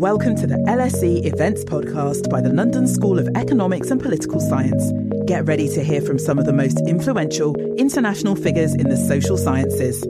Welcome to the LSE Events Podcast by the London School of Economics and Political Science. Get ready to hear from some of the most influential international figures in the social sciences.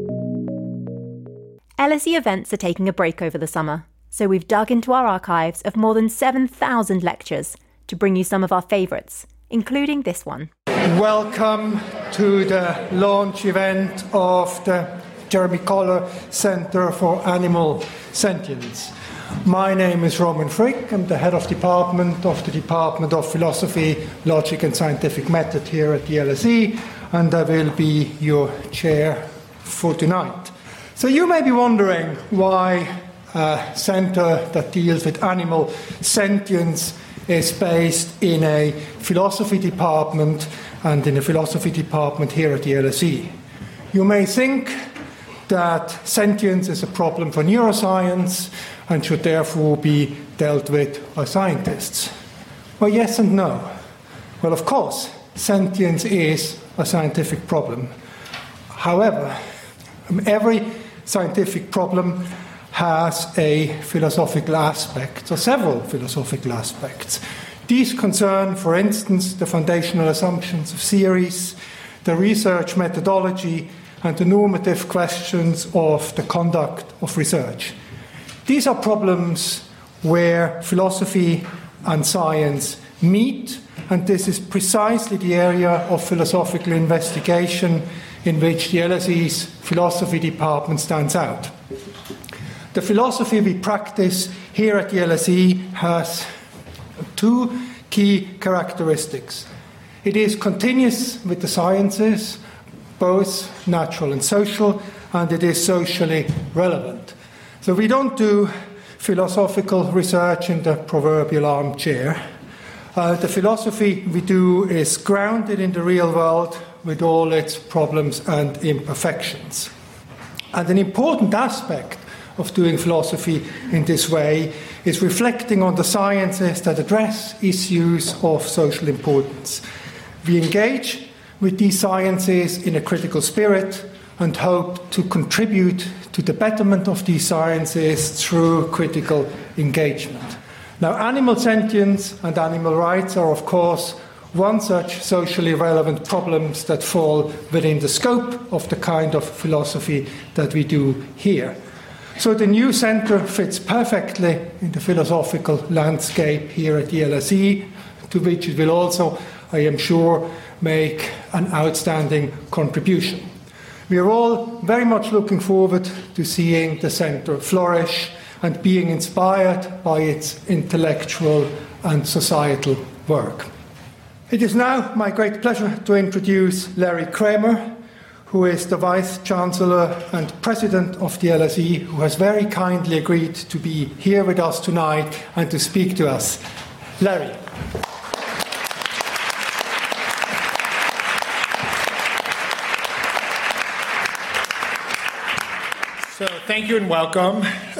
LSE events are taking a break over the summer, so we've dug into our archives of more than 7,000 lectures to bring you some of our favourites, including this one. Welcome to the launch event of the Jeremy Collar Centre for Animal Sentience. My name is Roman Frick. I'm the head of the Department of Philosophy, Logic and Scientific Method here at the LSE, and I will be your chair for tonight. So you may be wondering why a centre that deals with animal sentience is based in a philosophy department and in a philosophy department here at the LSE. You may think that sentience is a problem for neuroscience and should therefore be dealt with by scientists. Well, yes and no. Well, of course, sentience is a scientific problem. However, every scientific problem has a philosophical aspect, or several philosophical aspects. These concern, for instance, the foundational assumptions of theories, the research methodology, and the normative questions of the conduct of research. These are problems where philosophy and science meet, and this is precisely the area of philosophical investigation in which the LSE's philosophy department stands out. The philosophy we practice here at the LSE has two key characteristics. It is continuous with the sciences, both natural and social, and it is socially relevant. So we don't do philosophical research in the proverbial armchair. The philosophy we do is grounded in the real world with all its problems and imperfections. And an important aspect of doing philosophy in this way is reflecting on the sciences that address issues of social importance. We engage with these sciences in a critical spirit and hope to contribute to the betterment of these sciences through critical engagement. Now, animal sentience and animal rights are, of course, one such socially relevant problems that fall within the scope of the kind of philosophy that we do here. So the new centre fits perfectly in the philosophical landscape here at the LSE, to which it will also, I am sure, make an outstanding contribution. We are all very much looking forward to seeing the centre flourish and being inspired by its intellectual and societal work. It is now my great pleasure to introduce Larry Kramer, who is the Vice-Chancellor and President of the LSE, who has very kindly agreed to be here with us tonight and to speak to us. Larry. So thank you and welcome.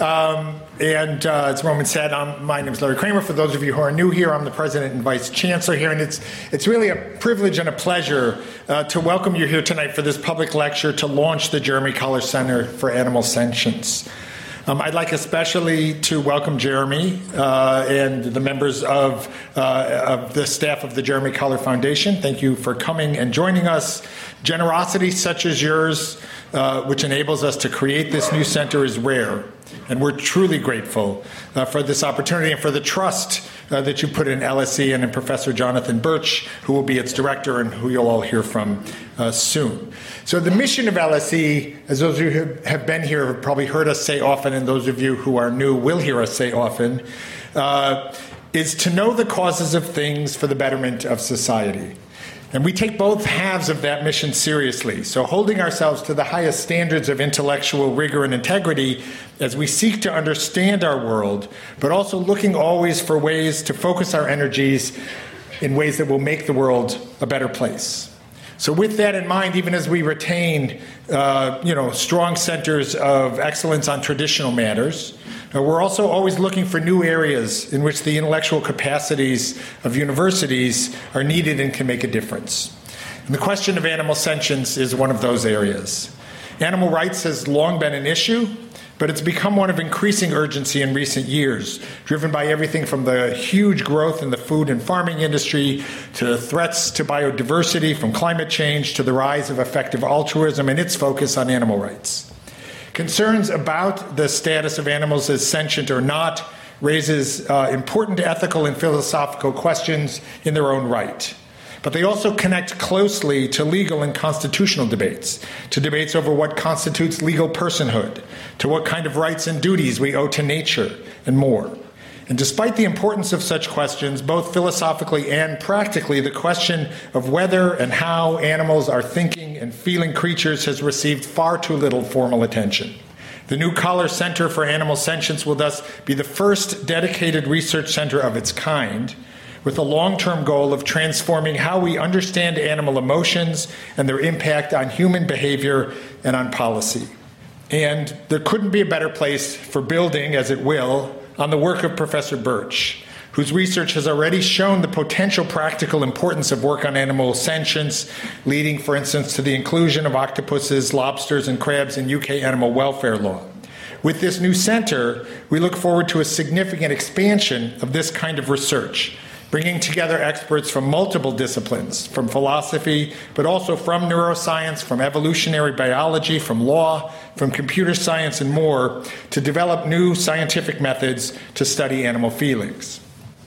As Roman said, my name is Larry Kramer. For those of you who are new here, I'm the President and Vice Chancellor here, and it's really a privilege and a pleasure to welcome you here tonight for this public lecture to launch the Jeremy Collar Center for Animal Sentience. I'd like especially to welcome Jeremy and the members of the staff of the Jeremy Collar Foundation. Thank you for coming and joining us. Generosity such as yours, which enables us to create this new center, is rare. And we're truly grateful for this opportunity and for the trust that you put in LSE and in Professor Jonathan Birch, who will be its director and who you'll all hear from soon. So the mission of LSE, as those of you who have been here have probably heard us say often, and those of you who are new will hear us say often, is to know the causes of things for the betterment of society. And we take both halves of that mission seriously, so holding ourselves to the highest standards of intellectual rigor and integrity as we seek to understand our world, but also looking always for ways to focus our energies in ways that will make the world a better place. So with that in mind, even as we retain strong centers of excellence on traditional matters, we're also always looking for new areas in which the intellectual capacities of universities are needed and can make a difference. And the question of animal sentience is one of those areas. Animal rights has long been an issue, but it's become one of increasing urgency in recent years, driven by everything from the huge growth in the food and farming industry to threats to biodiversity from climate change to the rise of effective altruism and its focus on animal rights. Concerns about the status of animals as sentient or not raises important ethical and philosophical questions in their own right. But they also connect closely to legal and constitutional debates, to debates over what constitutes legal personhood, to what kind of rights and duties we owe to nature, and more. And despite the importance of such questions, both philosophically and practically, the question of whether and how animals are thinking and feeling creatures has received far too little formal attention. The new Collar Center for Animal Sentience will thus be the first dedicated research center of its kind, with a long-term goal of transforming how we understand animal emotions and their impact on human behavior and on policy. And there couldn't be a better place for building, as it will, on the work of Professor Birch, whose research has already shown the potential practical importance of work on animal sentience, leading, for instance, to the inclusion of octopuses, lobsters, and crabs in UK animal welfare law. With this new center, we look forward to a significant expansion of this kind of research, bringing together experts from multiple disciplines, from philosophy, but also from neuroscience, from evolutionary biology, from law, from computer science, and more, to develop new scientific methods to study animal feelings.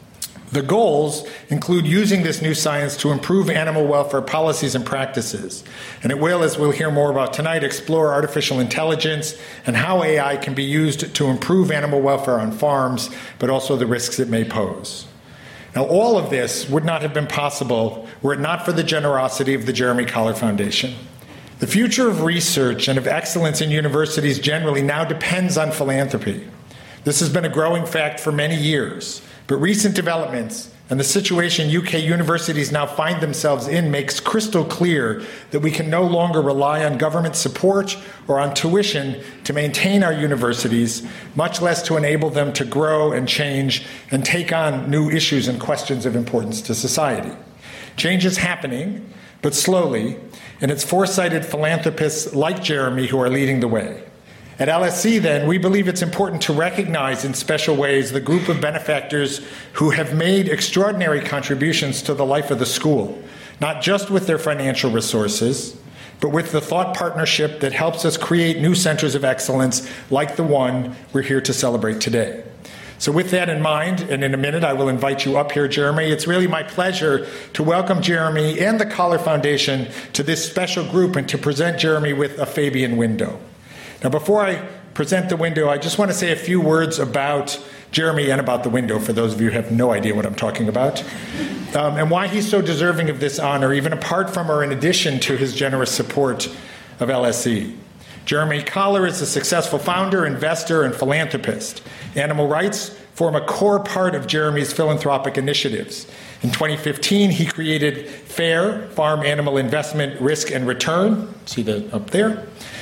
The goals include using this new science to improve animal welfare policies and practices. And it will, as we'll hear more about tonight, explore artificial intelligence and how AI can be used to improve animal welfare on farms, but also the risks it may pose. Now, all of this would not have been possible were it not for the generosity of the Jeremy Collar Foundation. The future of research and of excellence in universities generally now depends on philanthropy. This has been a growing fact for many years, but recent developments and the situation UK universities now find themselves in makes crystal clear that we can no longer rely on government support or on tuition to maintain our universities, much less to enable them to grow and change and take on new issues and questions of importance to society. Change is happening, but slowly, and it's foresighted philanthropists like Jeremy who are leading the way. At LSE, then, we believe it's important to recognize in special ways the group of benefactors who have made extraordinary contributions to the life of the school, not just with their financial resources, but with the thought partnership that helps us create new centers of excellence like the one we're here to celebrate today. So with that in mind, and in a minute I will invite you up here, Jeremy, it's really my pleasure to welcome Jeremy and the Collar Foundation to this special group and to present Jeremy with a Fabian window. Now, before I present the window, I just want to say a few words about Jeremy and about the window, for those of you who have no idea what I'm talking about, and why he's so deserving of this honor, even apart from or in addition to his generous support of LSE. Jeremy Collar is a successful founder, investor, and philanthropist. Animal rights form a core part of Jeremy's philanthropic initiatives. In 2015, he created FAIR, Farm Animal Investment Risk and Return, see that up there,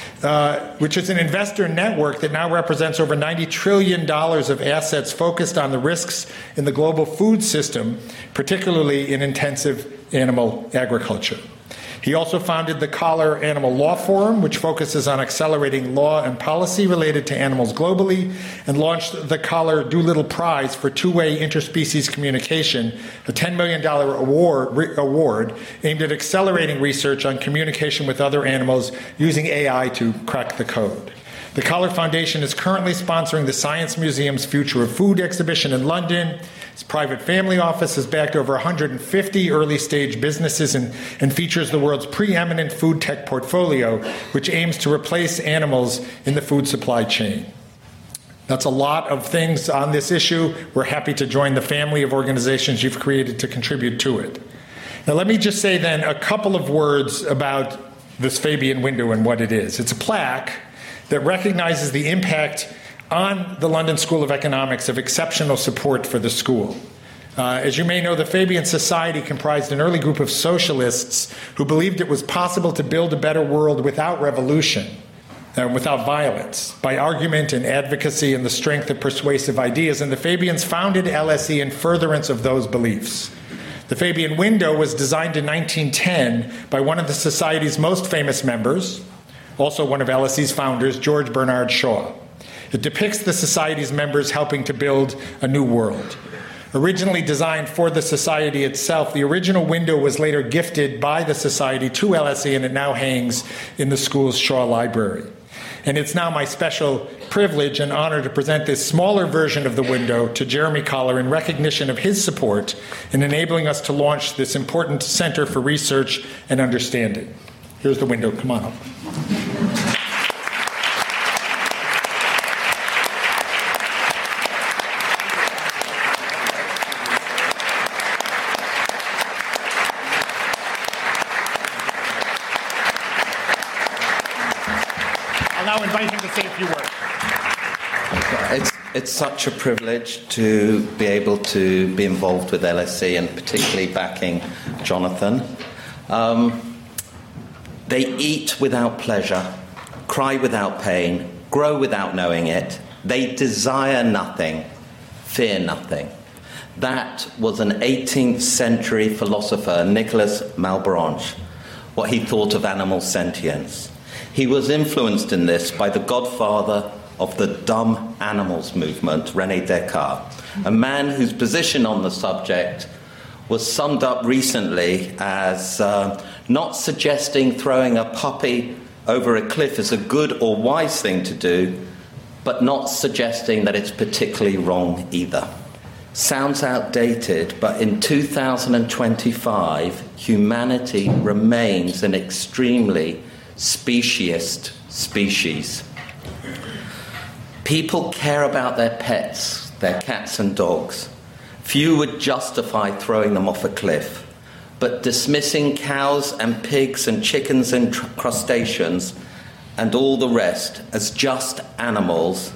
which is an investor network that now represents over $90 trillion of assets focused on the risks in the global food system, particularly in intensive animal agriculture. He also founded the Collar Animal Law Forum, which focuses on accelerating law and policy related to animals globally, and launched the Collar Doolittle Prize for two-way interspecies communication, a $10 million award aimed at accelerating research on communication with other animals using AI to crack the code. The Collar Foundation is currently sponsoring the Science Museum's Future of Food exhibition in London. Its private family office has backed over 150 early-stage businesses and features the world's preeminent food tech portfolio, which aims to replace animals in the food supply chain. That's a lot of things on this issue. We're happy to join the family of organizations you've created to contribute to it. Now, let me just say then a couple of words about this Fabian window and what it is. It's a plaque that recognizes the impact on the London School of Economics of exceptional support for the school. As you may know, the Fabian Society comprised an early group of socialists who believed it was possible to build a better world without revolution, without violence, by argument and advocacy and the strength of persuasive ideas. And the Fabians founded LSE in furtherance of those beliefs. The Fabian window was designed in 1910 by one of the Society's most famous members, also one of LSE's founders, George Bernard Shaw. It depicts the Society's members helping to build a new world. Originally designed for the Society itself, the original window was later gifted by the Society to LSE, and it now hangs in the school's Shaw Library. And it's now my special privilege and honor to present this smaller version of the window to Jeremy Collar in recognition of his support in enabling us to launch this important Center for Research and Understanding. Here's the window. Come on up. I'll now invite him to say a few words. It's such a privilege to be able to be involved with LSE and particularly backing Jonathan. They eat without pleasure, cry without pain, grow without knowing it. They desire nothing, fear nothing. That was an 18th century philosopher, Nicolas Malebranche, what he thought of animal sentience. He was influenced in this by the godfather of the dumb animals movement, René Descartes, a man whose position on the subject was summed up recently as not suggesting throwing a puppy over a cliff is a good or wise thing to do, but not suggesting that it's particularly wrong either. Sounds outdated, but in 2025, humanity remains an extremely speciesist species. People care about their pets, their cats and dogs. Few would justify throwing them off a cliff, but dismissing cows and pigs and chickens and crustaceans and all the rest as just animals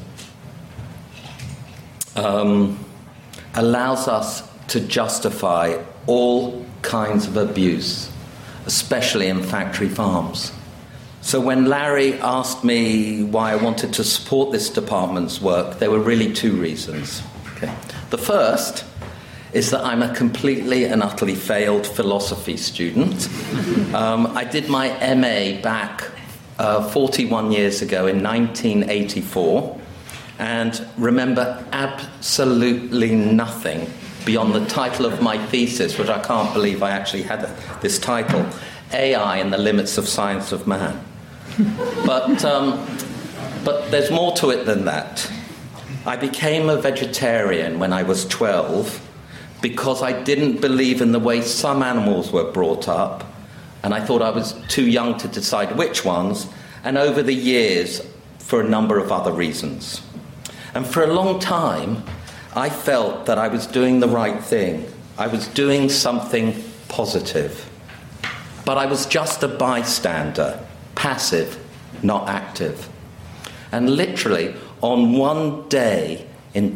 allows us to justify all kinds of abuse, especially in factory farms. So when Larry asked me why I wanted to support this department's work, there were really two reasons. Okay. The first is that I'm a completely and utterly failed philosophy student. I did my MA back 41 years ago in 1984 and remember absolutely nothing beyond the title of my thesis, which I can't believe I actually had this title, AI and the Limits of Science of Man. But there's more to it than that. I became a vegetarian when I was 12 because I didn't believe in the way some animals were brought up, and I thought I was too young to decide which ones, and over the years, for a number of other reasons. And for a long time, I felt that I was doing the right thing. I was doing something positive. But I was just a bystander, passive, not active. And literally, on one day in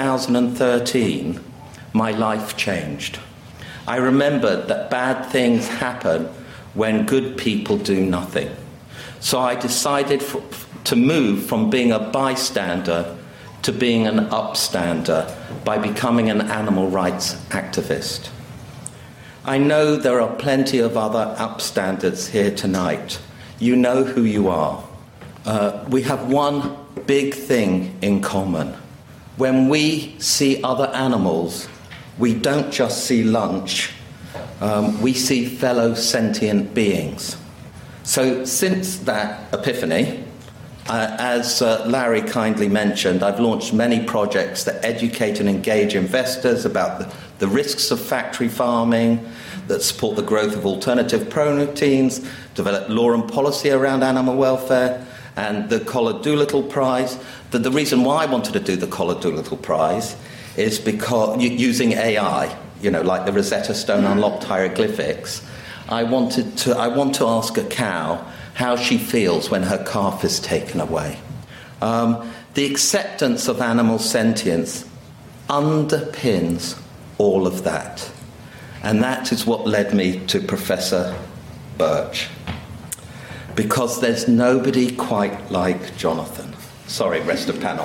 2013, my life changed. I remembered that bad things happen when good people do nothing. So I decided to move from being a bystander to being an upstander by becoming an animal rights activist. I know there are plenty of other upstanders here tonight. You know who you are. We have one big thing in common. When we see other animals, we don't just see lunch, we see fellow sentient beings. So since that epiphany, as Larry kindly mentioned, I've launched many projects that educate and engage investors about the risks of factory farming, that support the growth of alternative proteins, develop law and policy around animal welfare, and the Collar Doolittle Prize. The reason why I wanted to do the Collar Doolittle Prize is because using AI, like the Rosetta Stone unlocked hieroglyphics, I want to ask a cow how she feels when her calf is taken away. The acceptance of animal sentience underpins all of that. And that is what led me to Professor Birch. Because there's nobody quite like Jonathan. Sorry, rest of panel.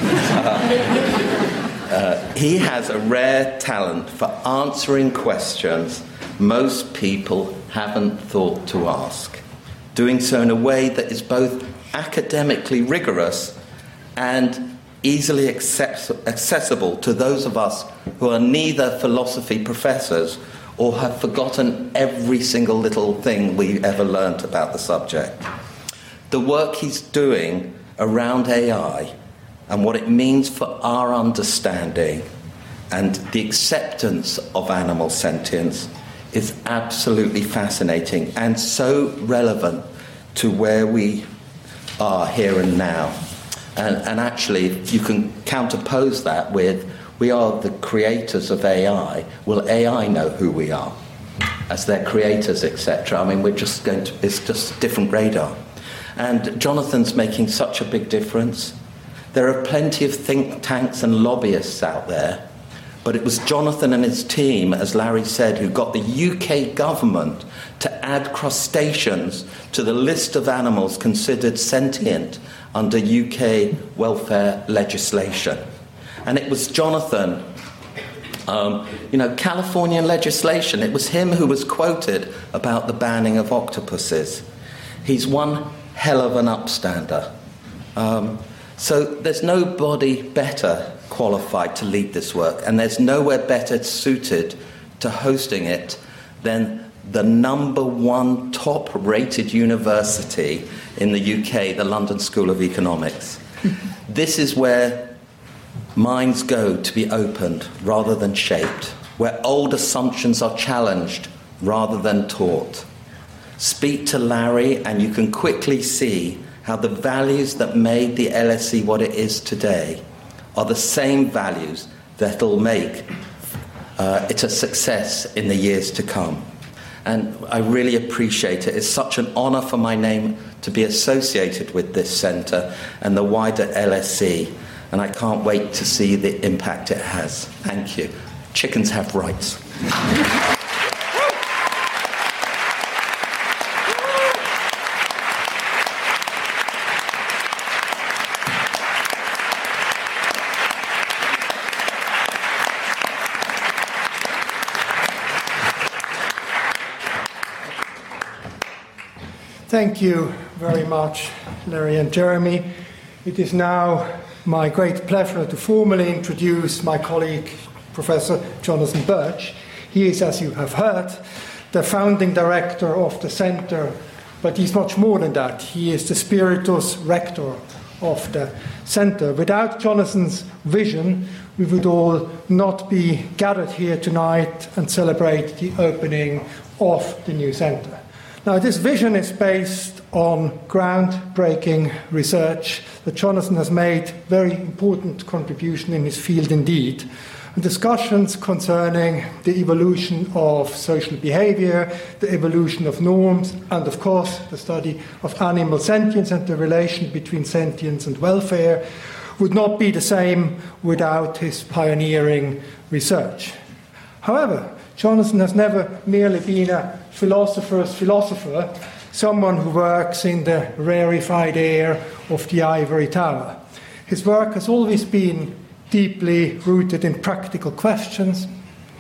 He has a rare talent for answering questions most people haven't thought to ask. Doing so in a way that is both academically rigorous and easily accessible to those of us who are neither philosophy professors or have forgotten every single little thing we ever learnt about the subject. The work he's doing around AI and what it means for our understanding and the acceptance of animal sentience is absolutely fascinating and so relevant to where we are here and now. And actually, you can counterpose that with, we are the creators of AI. Will AI know who we are as their creators, etc.? I mean, it's just different radar. And Jonathan's making such a big difference. There are plenty of think tanks and lobbyists out there, but it was Jonathan and his team, as Larry said, who got the UK government to add crustaceans to the list of animals considered sentient under UK welfare legislation. And it was Jonathan, Californian legislation, it was him who was quoted about the banning of octopuses. He's one hell of an upstander. So there's nobody better qualified to lead this work, and there's nowhere better suited to hosting it than the number one top-rated university in the UK, the London School of Economics. This is where minds go to be opened rather than shaped, where old assumptions are challenged rather than taught. Speak to Larry and you can quickly see how the values that made the LSE what it is today are the same values that'll make it a success in the years to come. And I really appreciate it. It's such an honour for my name to be associated with this centre and the wider LSE. And I can't wait to see the impact it has. Thank you. Chickens have rights. Thank you very much, Larry and Jeremy. It is now my great pleasure to formally introduce my colleague, Professor Jonathan Birch. He is, as you have heard, the founding director of the Centre, but he's much more than that. He is the spiritus rector of the Centre. Without Jonathan's vision, we would all not be gathered here tonight and celebrate the opening of the new Centre. Now, this vision is based on groundbreaking research that Jonathan has made very important contribution in his field indeed. And discussions concerning the evolution of social behavior, the evolution of norms, and of course the study of animal sentience and the relation between sentience and welfare would not be the same without his pioneering research. However, Jonathan has never merely been a philosopher's philosopher, someone who works in the rarefied air of the ivory tower. His work has always been deeply rooted in practical questions,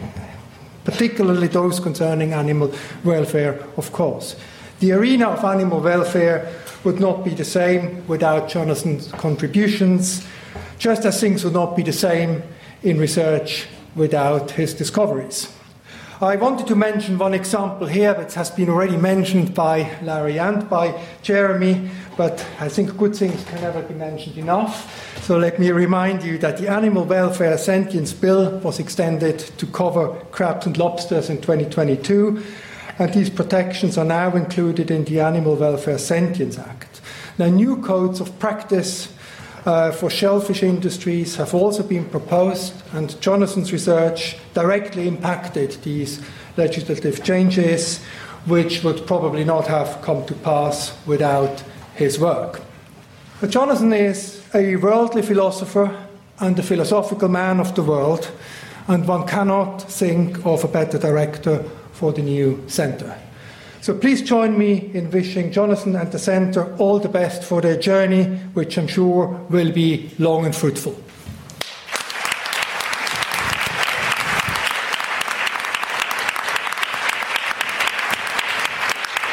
particularly those concerning animal welfare, of course. The arena of animal welfare would not be the same without Jonathan's contributions, just as things would not be the same in research without his discoveries. I wanted to mention one example here that has been already mentioned by Larry and by Jeremy, but I think good things can never be mentioned enough. So let me remind you that the Animal Welfare Sentience Bill was extended to cover crabs and lobsters in 2022, and these protections are now included in the Animal Welfare Sentience Act. Now, new codes of practice for shellfish industries have also been proposed, and Jonathan's research directly impacted these legislative changes, which would probably not have come to pass without his work. But Jonathan is a worldly philosopher and a philosophical man of the world, and one cannot think of a better director for the new centre. So please join me in wishing Jonathan and the Centre all the best for their journey, which I'm sure will be long and fruitful.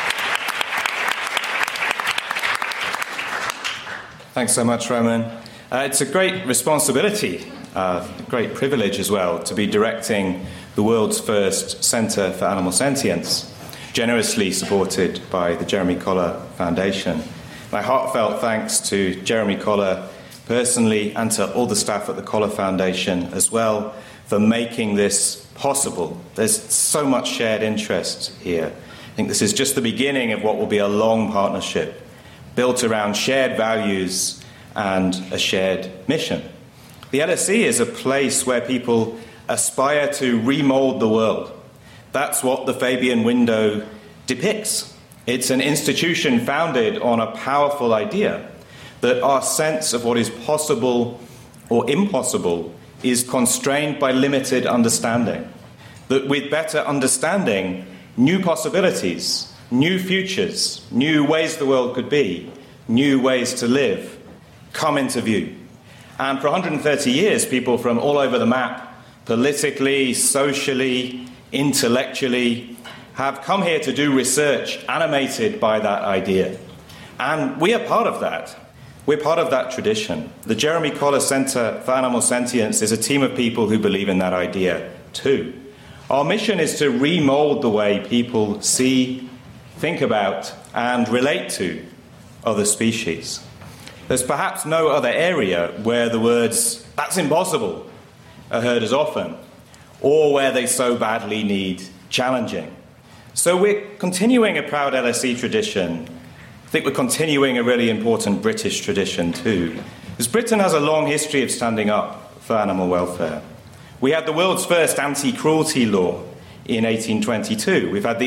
Thanks so much, Roman. It's a great responsibility, a great privilege as well, to be directing the world's first Centre for Animal Sentience, generously supported by the Jeremy Collar Foundation. My heartfelt thanks to Jeremy Collar personally and to all the staff at the Collar Foundation as well for making this possible. There's so much shared interest here. I think this is just the beginning of what will be a long partnership built around shared values and a shared mission. The LSE is a place where people aspire to remould the world. That's what the Fabian window depicts. It's an institution founded on a powerful idea that our sense of what is possible or impossible is constrained by limited understanding. That with better understanding, new possibilities, new futures, new ways the world could be, new ways to live come into view. And for 130 years, people from all over the map, politically, socially, intellectually, have come here to do research animated by that idea. And we are part of that. We're part of that tradition. The Jeremy Collar Centre for Animal Sentience is a team of people who believe in that idea too. Our mission is to remould the way people see, think about, and relate to other species. There's perhaps no other area where the words, "that's impossible," are heard as often, or where they so badly need challenging. So we're continuing a proud LSE tradition. I think we're continuing a really important British tradition too, because Britain has a long history of standing up for animal welfare. We had the world's first anti-cruelty law in 1822. We've had the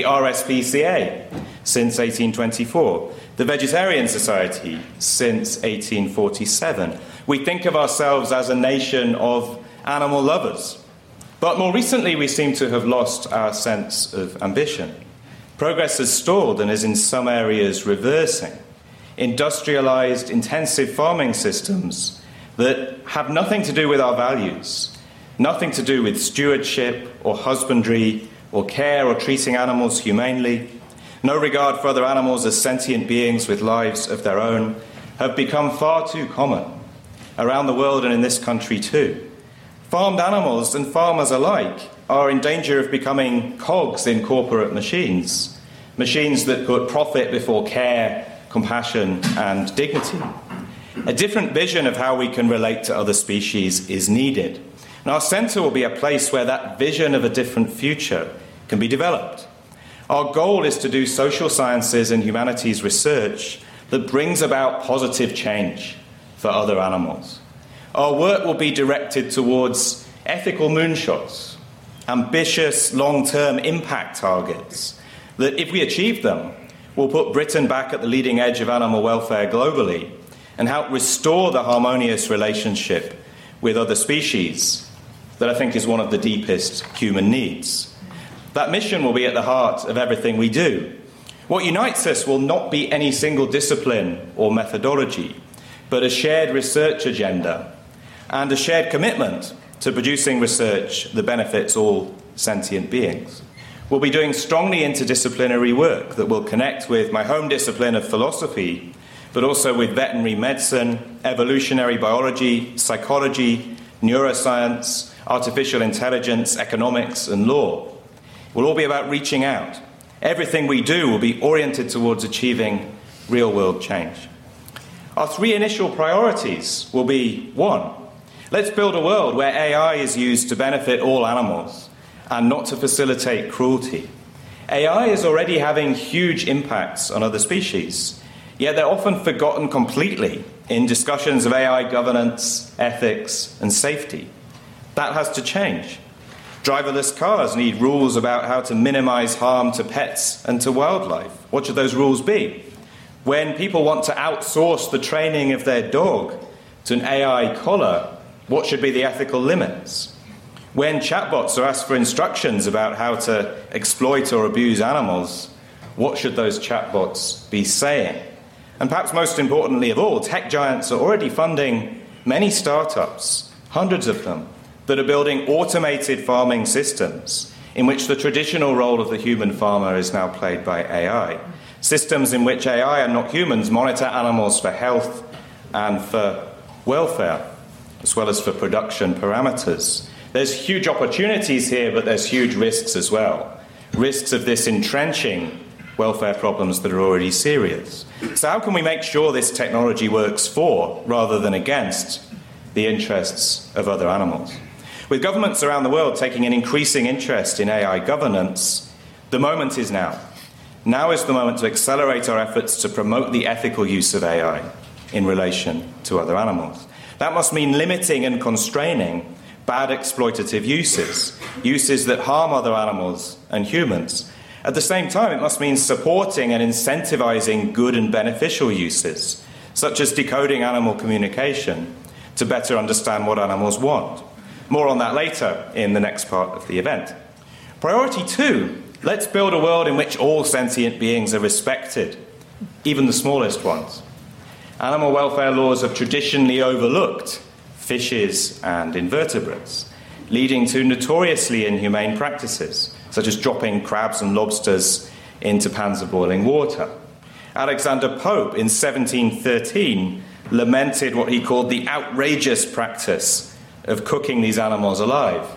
RSPCA since 1824, the Vegetarian Society since 1847. We think of ourselves as a nation of animal lovers. But more recently, we seem to have lost our sense of ambition. Progress has stalled and is in some areas reversing. Industrialized, intensive farming systems that have nothing to do with our values, nothing to do with stewardship or husbandry or care or treating animals humanely, no regard for other animals as sentient beings with lives of their own, have become far too common around the world and in this country too. Farmed animals and farmers alike are in danger of becoming cogs in corporate machines, machines that put profit before care, compassion, and dignity. A different vision of how we can relate to other species is needed. And our centre will be a place where that vision of a different future can be developed. Our goal is to do social sciences and humanities research that brings about positive change for other animals. Our work will be directed towards ethical moonshots, ambitious long-term impact targets that, if we achieve them, will put Britain back at the leading edge of animal welfare globally and help restore the harmonious relationship with other species that I think is one of the deepest human needs. That mission will be at the heart of everything we do. What unites us will not be any single discipline or methodology, but a shared research agenda and a shared commitment to producing research that benefits all sentient beings. We'll be doing strongly interdisciplinary work that will connect with my home discipline of philosophy, but also with veterinary medicine, evolutionary biology, psychology, neuroscience, artificial intelligence, economics, and law. It will all be about reaching out. Everything we do will be oriented towards achieving real-world change. Our three initial priorities will be: 1, let's build a world where AI is used to benefit all animals and not to facilitate cruelty. AI is already having huge impacts on other species, yet they're often forgotten completely in discussions of AI governance, ethics, and safety. That has to change. Driverless cars need rules about how to minimize harm to pets and to wildlife. What should those rules be? When people want to outsource the training of their dog to an AI collar, what should be the ethical limits? When chatbots are asked for instructions about how to exploit or abuse animals, what should those chatbots be saying? And perhaps most importantly of all, tech giants are already funding many startups, hundreds of them, that are building automated farming systems in which the traditional role of the human farmer is now played by AI. Systems in which AI and not humans monitor animals for health and for welfare, as well as for production parameters. There's huge opportunities here, but there's huge risks as well. Risks of this entrenching welfare problems that are already serious. So how can we make sure this technology works for, rather than against, the interests of other animals? With governments around the world taking an increasing interest in AI governance, the moment is now. Now is the moment to accelerate our efforts to promote the ethical use of AI in relation to other animals. That must mean limiting and constraining bad exploitative uses that harm other animals and humans. At the same time, it must mean supporting and incentivizing good and beneficial uses, such as decoding animal communication to better understand what animals want. More on that later in the next part of the event. Priority 2, let's build a world in which all sentient beings are respected, even the smallest ones. Animal welfare laws have traditionally overlooked fishes and invertebrates, leading to notoriously inhumane practices, such as dropping crabs and lobsters into pans of boiling water. Alexander Pope, in 1713, lamented what he called the outrageous practice of cooking these animals alive.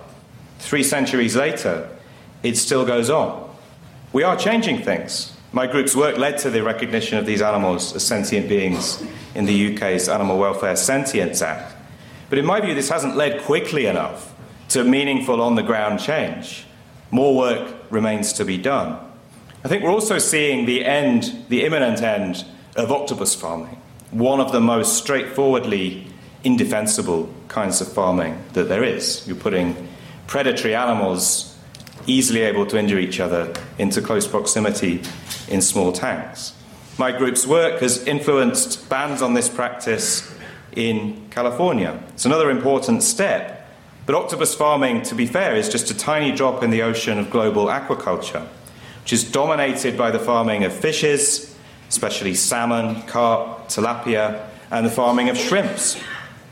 3 centuries later, it still goes on. We are changing things. My group's work led to the recognition of these animals as sentient beings in the UK's Animal Welfare Sentience Act. But in my view, this hasn't led quickly enough to meaningful on-the-ground change. More work remains to be done. I think we're also seeing the imminent end of octopus farming, one of the most straightforwardly indefensible kinds of farming that there is. You're putting predatory animals easily able to injure each other into close proximity in small tanks. My group's work has influenced bans on this practice in California. It's another important step, but octopus farming, to be fair, is just a tiny drop in the ocean of global aquaculture, which is dominated by the farming of fishes, especially salmon, carp, tilapia, and the farming of shrimps.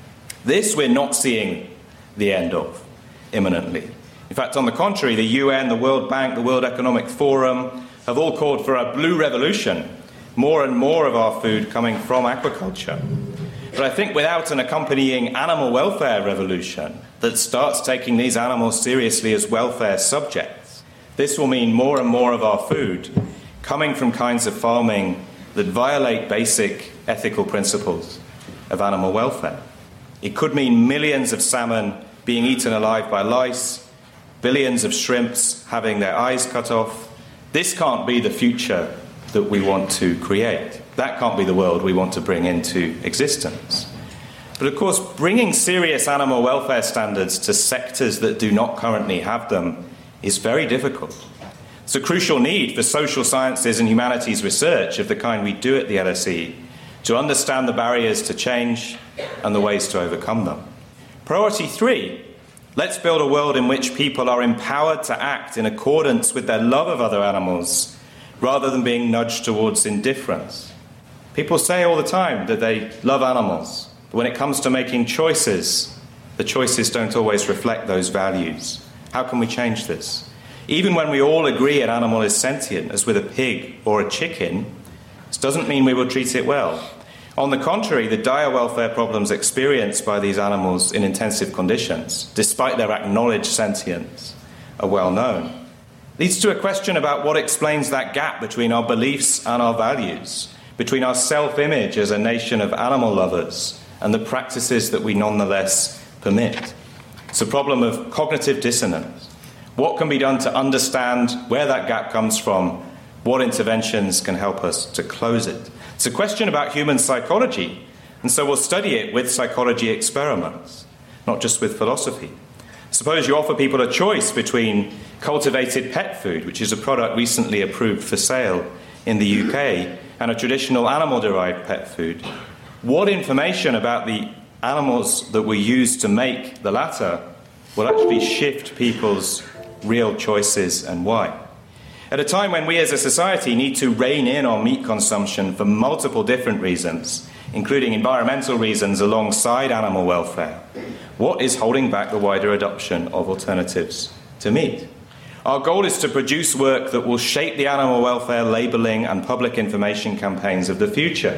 This we're not seeing the end of imminently. In fact, on the contrary, the UN, the World Bank, the World Economic Forum have all called for a blue revolution, more and more of our food coming from aquaculture. But I think without an accompanying animal welfare revolution that starts taking these animals seriously as welfare subjects, this will mean more and more of our food coming from kinds of farming that violate basic ethical principles of animal welfare. It could mean millions of salmon being eaten alive by lice, billions of shrimps having their eyes cut off. This can't be the future that we want to create. That can't be the world we want to bring into existence. But of course, bringing serious animal welfare standards to sectors that do not currently have them is very difficult. It's a crucial need for social sciences and humanities research of the kind we do at the LSE to understand the barriers to change and the ways to overcome them. Priority 3, let's build a world in which people are empowered to act in accordance with their love of other animals rather than being nudged towards indifference. People say all the time that they love animals, but when it comes to making choices, the choices don't always reflect those values. How can we change this? Even when we all agree an animal is sentient, as with a pig or a chicken, this doesn't mean we will treat it well. On the contrary, the dire welfare problems experienced by these animals in intensive conditions, despite their acknowledged sentience, are well known. Leads to a question about what explains that gap between our beliefs and our values, between our self-image as a nation of animal lovers and the practices that we nonetheless permit. It's a problem of cognitive dissonance. What can be done to understand where that gap comes from? What interventions can help us to close it? It's a question about human psychology, and so we'll study it with psychology experiments, not just with philosophy. Suppose you offer people a choice between cultivated pet food, which is a product recently approved for sale in the UK, and a traditional animal-derived pet food. What information about the animals that we use to make the latter will actually shift people's real choices and why? At a time when we as a society need to rein in our meat consumption for multiple different reasons, including environmental reasons alongside animal welfare, what is holding back the wider adoption of alternatives to meat? Our goal is to produce work that will shape the animal welfare labelling and public information campaigns of the future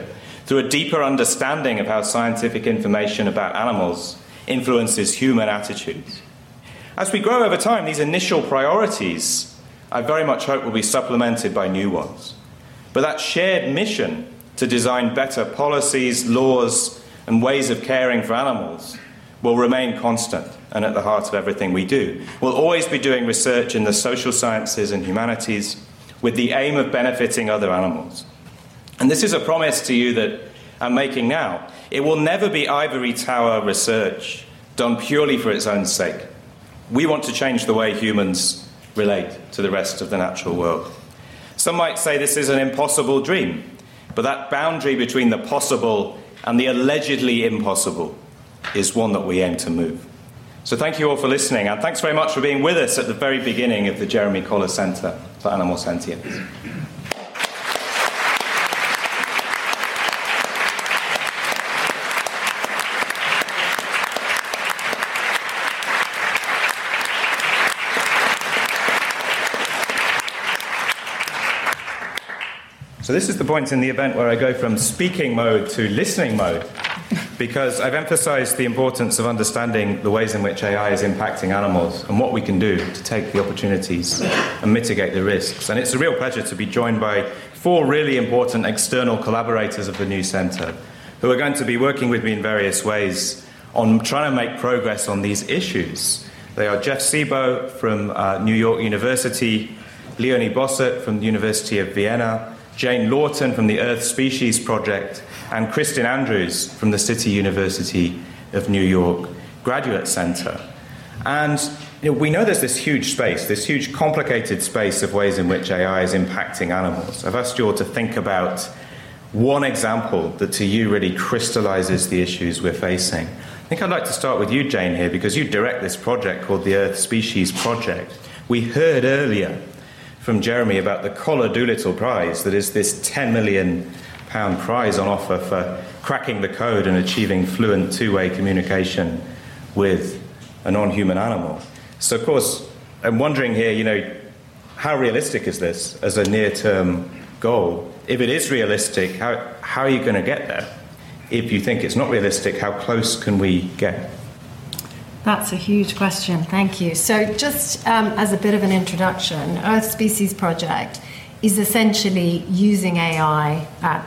through a deeper understanding of how scientific information about animals influences human attitudes. As we grow over time, these initial priorities, I very much hope, will be supplemented by new ones. But that shared mission to design better policies, laws, and ways of caring for animals will remain constant and at the heart of everything we do. We'll always be doing research in the social sciences and humanities with the aim of benefiting other animals. And this is a promise to you that I'm making now. It will never be ivory tower research done purely for its own sake. We want to change the way humans relate to the rest of the natural world. Some might say this is an impossible dream, but that boundary between the possible and the allegedly impossible is one that we aim to move. So thank you all for listening, and thanks very much for being with us at the very beginning of the Jeremy Collar Centre for Animal Sentience. So this is the point in the event where I go from speaking mode to listening mode, because I've emphasized the importance of understanding the ways in which AI is impacting animals and what we can do to take the opportunities and mitigate the risks. And it's a real pleasure to be joined by 4 really important external collaborators of the new centre who are going to be working with me in various ways on trying to make progress on these issues. They are Jeff Sebo from New York University, Leonie Bossert from the University of Vienna, Jane Lawton from the Earth Species Project, and Kristin Andrews from the City University of New York Graduate Centre. And we know there's this huge space, this huge complicated space of ways in which AI is impacting animals. I've asked you all to think about one example that to you really crystallises the issues we're facing. I think I'd like to start with you, Jane, here, because you direct this project called the Earth Species Project. We heard earlier from Jeremy about the Collar Doolittle Prize, that is this £10 million prize on offer for cracking the code and achieving fluent two-way communication with a non-human animal. So, of course, I'm wondering here, how realistic is this as a near-term goal? If it is realistic, how are you going to get there? If you think it's not realistic, how close can we get? That's a huge question, thank you. So just as a bit of an introduction, Earth Species Project is essentially using AI,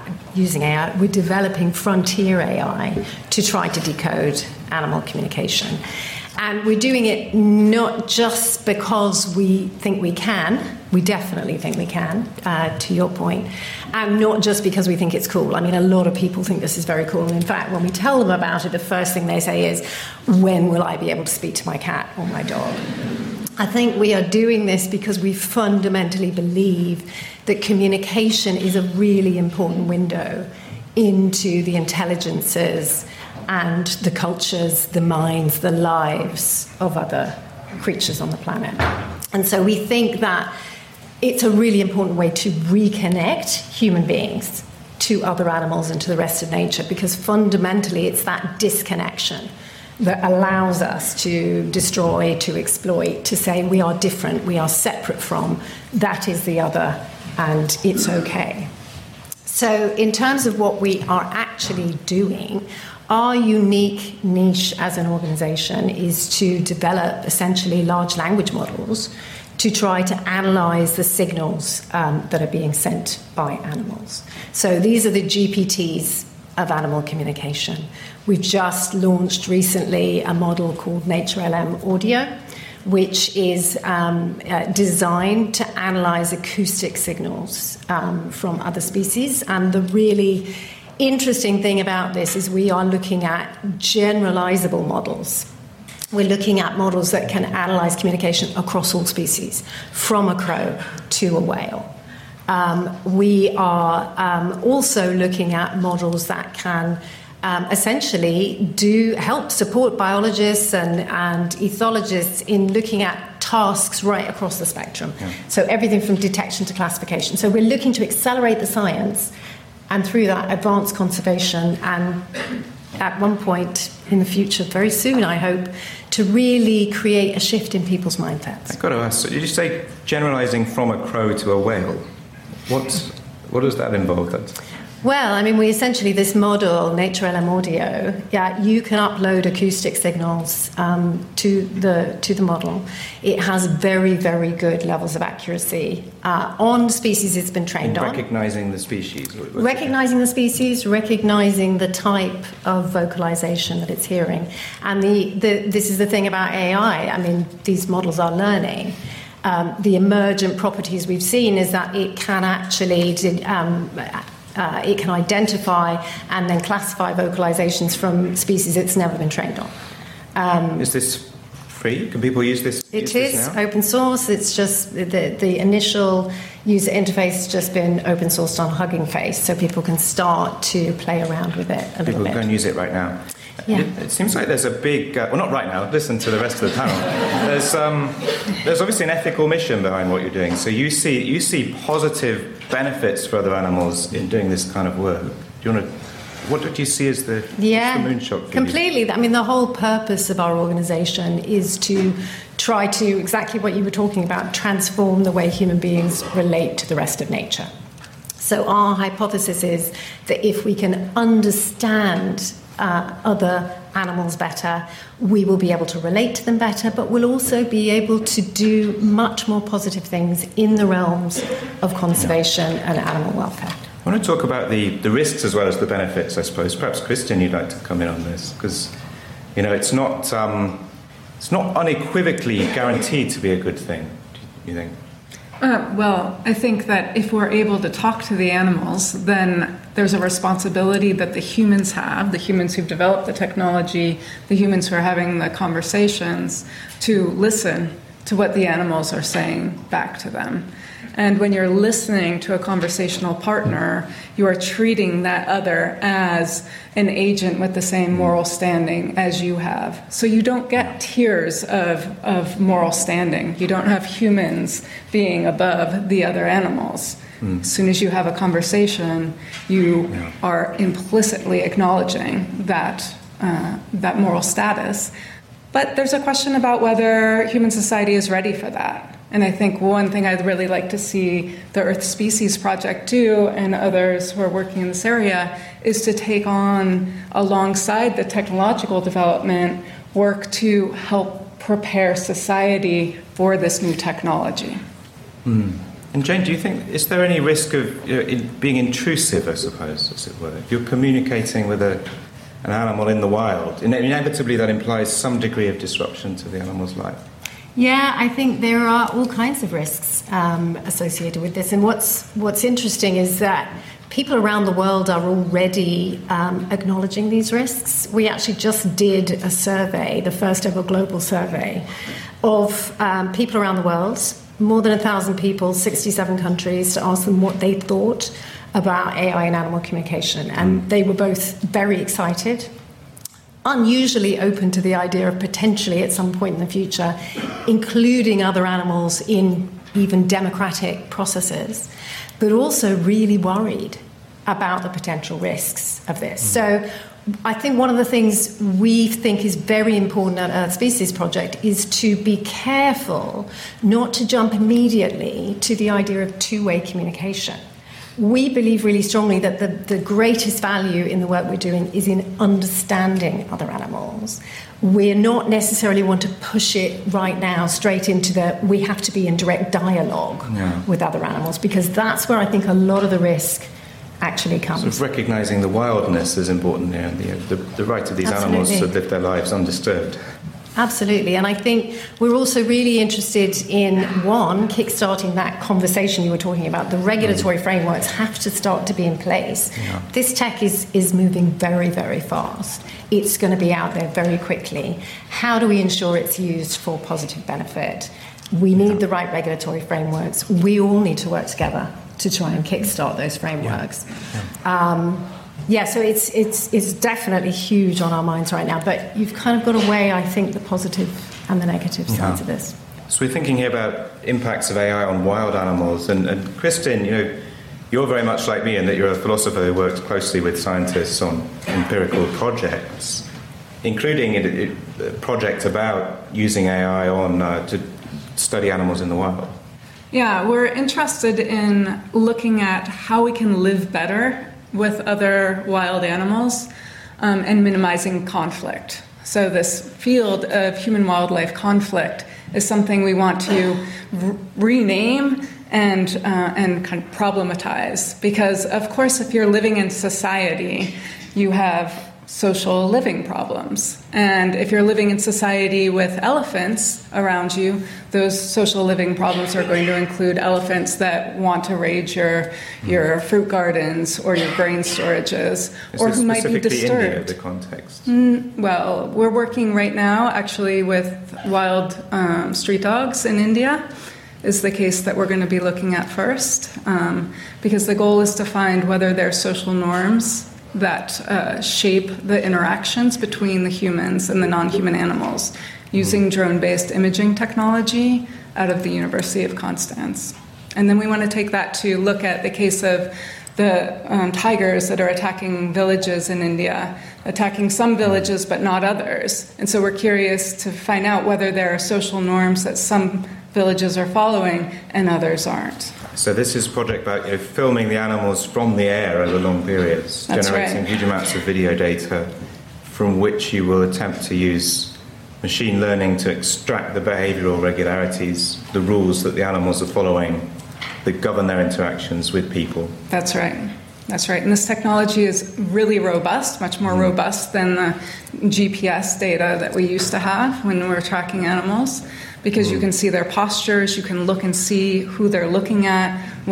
we're developing frontier AI to try to decode animal communication. And we're doing it not just because we think we can, we definitely think we can, to your point, and not just because we think it's cool. I mean, a lot of people think this is very cool. And in fact, when we tell them about it, the first thing they say is, when will I be able to speak to my cat or my dog? I think we are doing this because we fundamentally believe that communication is a really important window into the intelligences and the cultures, the minds, the lives of other creatures on the planet. And so we think that it's a really important way to reconnect human beings to other animals and to the rest of nature, because fundamentally it's that disconnection that allows us to destroy, to exploit, to say we are different, we are separate from, that is the other, and it's okay. So in terms of what we are actually doing, our unique niche as an organisation is to develop essentially large language models to try to analyse the signals that are being sent by animals. So these are the GPTs of animal communication. We've just launched recently a model called NatureLM Audio, which is designed to analyse acoustic signals from other species. And the really interesting thing about this is we are looking at generalizable models. We're looking at models that can analyze communication across all species, from a crow to a whale. We are also looking at models that can essentially help support biologists and ethologists in looking at tasks right across the spectrum. Yeah. So everything from detection to classification. So we're looking to accelerate the science and through that advance conservation, and at one point in the future, very soon I hope, to really create a shift in people's mindsets. I've got to ask, so did you say generalising from a crow to a whale? What does that involve then? Well, I mean, this model, Nature LM Audio, you can upload acoustic signals to the model. It has very, very good levels of accuracy on species it's been trained on. Recognizing the species. Recognizing the species, recognizing the type of vocalization that it's hearing. And this is the thing about AI. I mean, these models are learning. The emergent properties we've seen is that it can actually it can identify and then classify vocalizations from species it's never been trained on. Is this free? Can people use this? It is open source. It's just the initial user interface has just been open sourced on Hugging Face, so people can start to play around with it a little bit. People can use it right now. Yeah. It seems like there's a big... well, not right now. Listen to the rest of the panel. There's obviously an ethical mission behind what you're doing. So you see positive benefits for other animals in doing this kind of work. What do you see as the moonshot for completely. you? I mean, the whole purpose of our organisation is to try to, exactly what you were talking about, transform the way human beings relate to the rest of nature. So our hypothesis is that if we can understand other animals better, we will be able to relate to them better, but we'll also be able to do much more positive things in the realms of conservation and animal welfare. I want to talk about the risks as well as the benefits, I suppose. Perhaps, Kristin, you'd like to come in on this, because it's not unequivocally guaranteed to be a good thing, do you think? Well, I think that if we're able to talk to the animals, then there's a responsibility that the humans have, the humans who've developed the technology, the humans who are having the conversations, to listen to what the animals are saying back to them. And when you're listening to a conversational partner, you are treating that other as an agent with the same moral standing as you have. So you don't get tiers of moral standing. You don't have humans being above the other animals. As soon as you have a conversation, you are implicitly acknowledging that moral status. But there's a question about whether human society is ready for that. And I think one thing I'd really like to see the Earth Species Project do, and others who are working in this area, is to take on, alongside the technological development, work to help prepare society for this new technology. And Jane, do you think, is there any risk of it being intrusive, I suppose, as it were? If you're communicating with an animal in the wild, inevitably that implies some degree of disruption to the animal's life. Yeah, I think there are all kinds of risks associated with this. And what's interesting is that people around the world are already acknowledging these risks. We actually just did a survey, the first ever global survey, of people around the world, more than 1,000 people, 67 countries, to ask them what they thought about AI and animal communication. And they were both very excited, unusually open to the idea of potentially at some point in the future including other animals in even democratic processes, but also really worried about the potential risks of this. So I think one of the things we think is very important at Earth Species Project is to be careful not to jump immediately to the idea of two-way communication. We believe really strongly that the greatest value in the work we're doing is in understanding other animals. We're not necessarily want to push it right now straight into we have to be in direct dialogue with other animals, because that's where I think a lot of the risk actually comes. Sort of recognising the wildness is important there, and the right of these animals to live their lives undisturbed. Absolutely. And I think we're also really interested in, one, kickstarting that conversation you were talking about. The regulatory frameworks have to start to be in place. Yeah. This tech is moving very, very fast. It's going to be out there very quickly. How do we ensure it's used for positive benefit? We need the right regulatory frameworks. We all need to work together to try and kickstart those frameworks. So it's definitely huge on our minds right now, but you've kind of got to weigh, I think, the positive and the negative sides of this. So we're thinking here about impacts of AI on wild animals, and Kristin, you're very much like me in that you're a philosopher who works closely with scientists on empirical projects, including a project about using AI to study animals in the wild. Yeah, we're interested in looking at how we can live better with other wild animals and minimizing conflict. So this field of human-wildlife conflict is something we want to rename and kind of problematize. Because, of course, if you're living in society, you have social living problems. And if you're living in society with elephants around you, those social living problems are going to include elephants that want to raid your fruit gardens or your grain storages, or who might be disturbed. India, the context? Well, we're working right now actually with wild street dogs in India, is the case that we're going to be looking at first, because the goal is to find whether there are social norms that shape the interactions between the humans and the non-human animals using drone-based imaging technology out of the University of Constance. And then we want to take that to look at the case of the tigers that are attacking villages in India, attacking some villages but not others. And so we're curious to find out whether there are social norms that some villages are following and others aren't. So this is a project about filming the animals from the air over long periods, That's generating right. huge amounts of video data from which you will attempt to use machine learning to extract the behavioural regularities, the rules that the animals are following that govern their interactions with people. That's right. That's right. And this technology is really robust, much more robust than the GPS data that we used to have when we were tracking animals, because you can see their postures, you can look and see who they're looking at,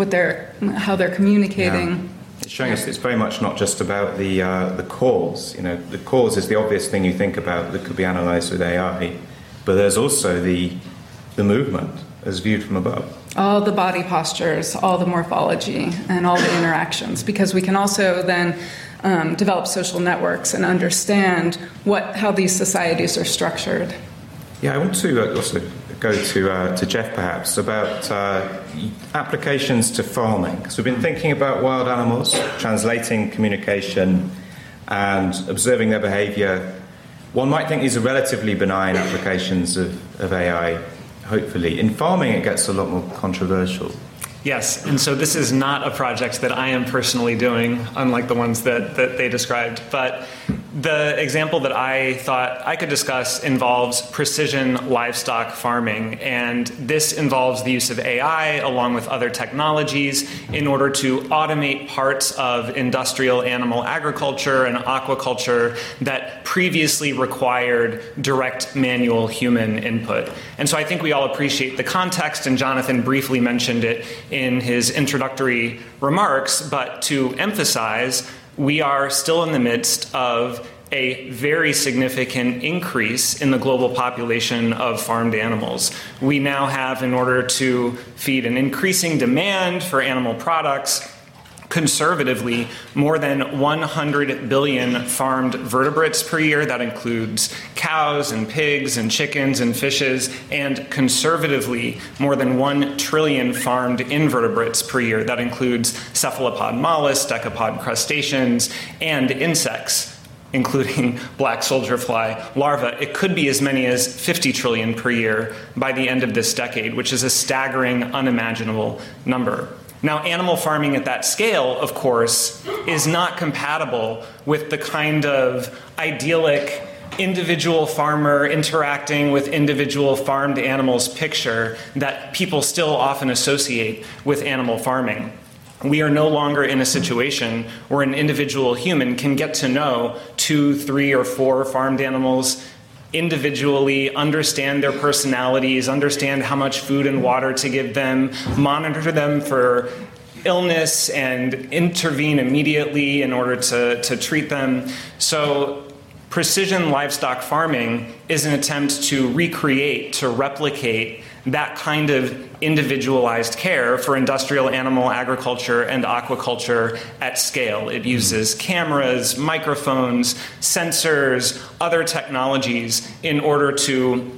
how they're communicating. Yeah. It's showing us it's very much not just about the cause. The cause is the obvious thing you think about that could be analysed with AI, but there's also the movement as viewed from above. All the body postures, all the morphology, and all the interactions, because we can also then develop social networks and understand how these societies are structured. Yeah, I want to also go to Jeff perhaps about applications to farming. Because we've been thinking about wild animals, translating communication and observing their behaviour. One might think these are relatively benign applications of AI, hopefully. In farming, it gets a lot more controversial. Yes, and so this is not a project that I am personally doing, unlike the ones that they described. But the example that I thought I could discuss involves precision livestock farming. And this involves the use of AI along with other technologies in order to automate parts of industrial animal agriculture and aquaculture that previously required direct manual human input. And so I think we all appreciate the context, and Jonathan briefly mentioned it in his introductory remarks, but to emphasize, we are still in the midst of a very significant increase in the global population of farmed animals. We now have, in order to feed an increasing demand for animal products, conservatively, more than 100 billion farmed vertebrates per year. That includes cows and pigs and chickens and fishes, and conservatively, more than 1 trillion farmed invertebrates per year. That includes cephalopod mollusks, decapod crustaceans, and insects, including black soldier fly larvae. It could be as many as 50 trillion per year by the end of this decade, which is a staggering, unimaginable number. Now, animal farming at that scale, of course, is not compatible with the kind of idyllic individual farmer interacting with individual farmed animals picture that people still often associate with animal farming. We are no longer in a situation where an individual human can get to know 2, 3, or 4 farmed animals individually, understand their personalities, understand how much food and water to give them, monitor them for illness, and intervene immediately in order to treat them. So precision livestock farming is an attempt to recreate, to replicate that kind of individualized care for industrial animal agriculture and aquaculture at scale. It uses cameras, microphones, sensors, other technologies in order to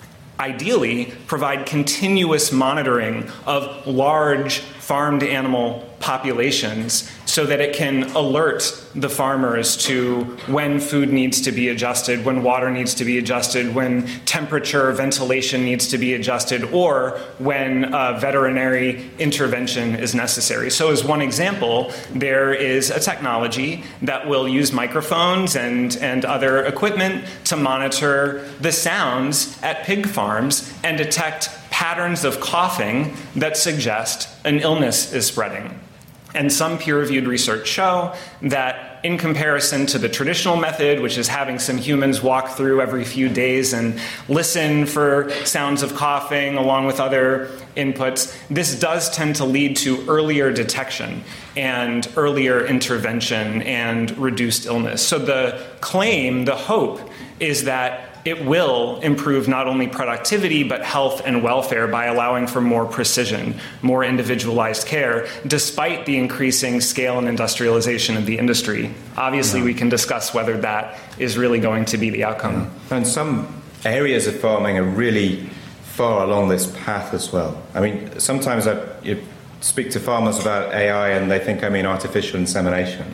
ideally provide continuous monitoring of large farmed animal populations so that it can alert the farmers to when food needs to be adjusted, when water needs to be adjusted, when temperature, ventilation needs to be adjusted, or when veterinary intervention is necessary. So as one example, there is a technology that will use microphones and other equipment to monitor the sounds at pig farms and detect patterns of coughing that suggest an illness is spreading. And some peer-reviewed research show that in comparison to the traditional method, which is having some humans walk through every few days and listen for sounds of coughing along with other inputs, this does tend to lead to earlier detection and earlier intervention and reduced illness. So the claim, the hope, is that it will improve not only productivity but health and welfare by allowing for more precision, more individualized care, despite the increasing scale and industrialization of the industry. Obviously, we can discuss whether that is really going to be the outcome. And some areas of farming are really far along this path as well. I mean, sometimes you speak to farmers about AI and they think I mean artificial insemination.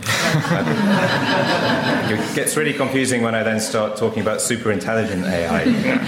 It gets really confusing when I then start talking about super intelligent AI.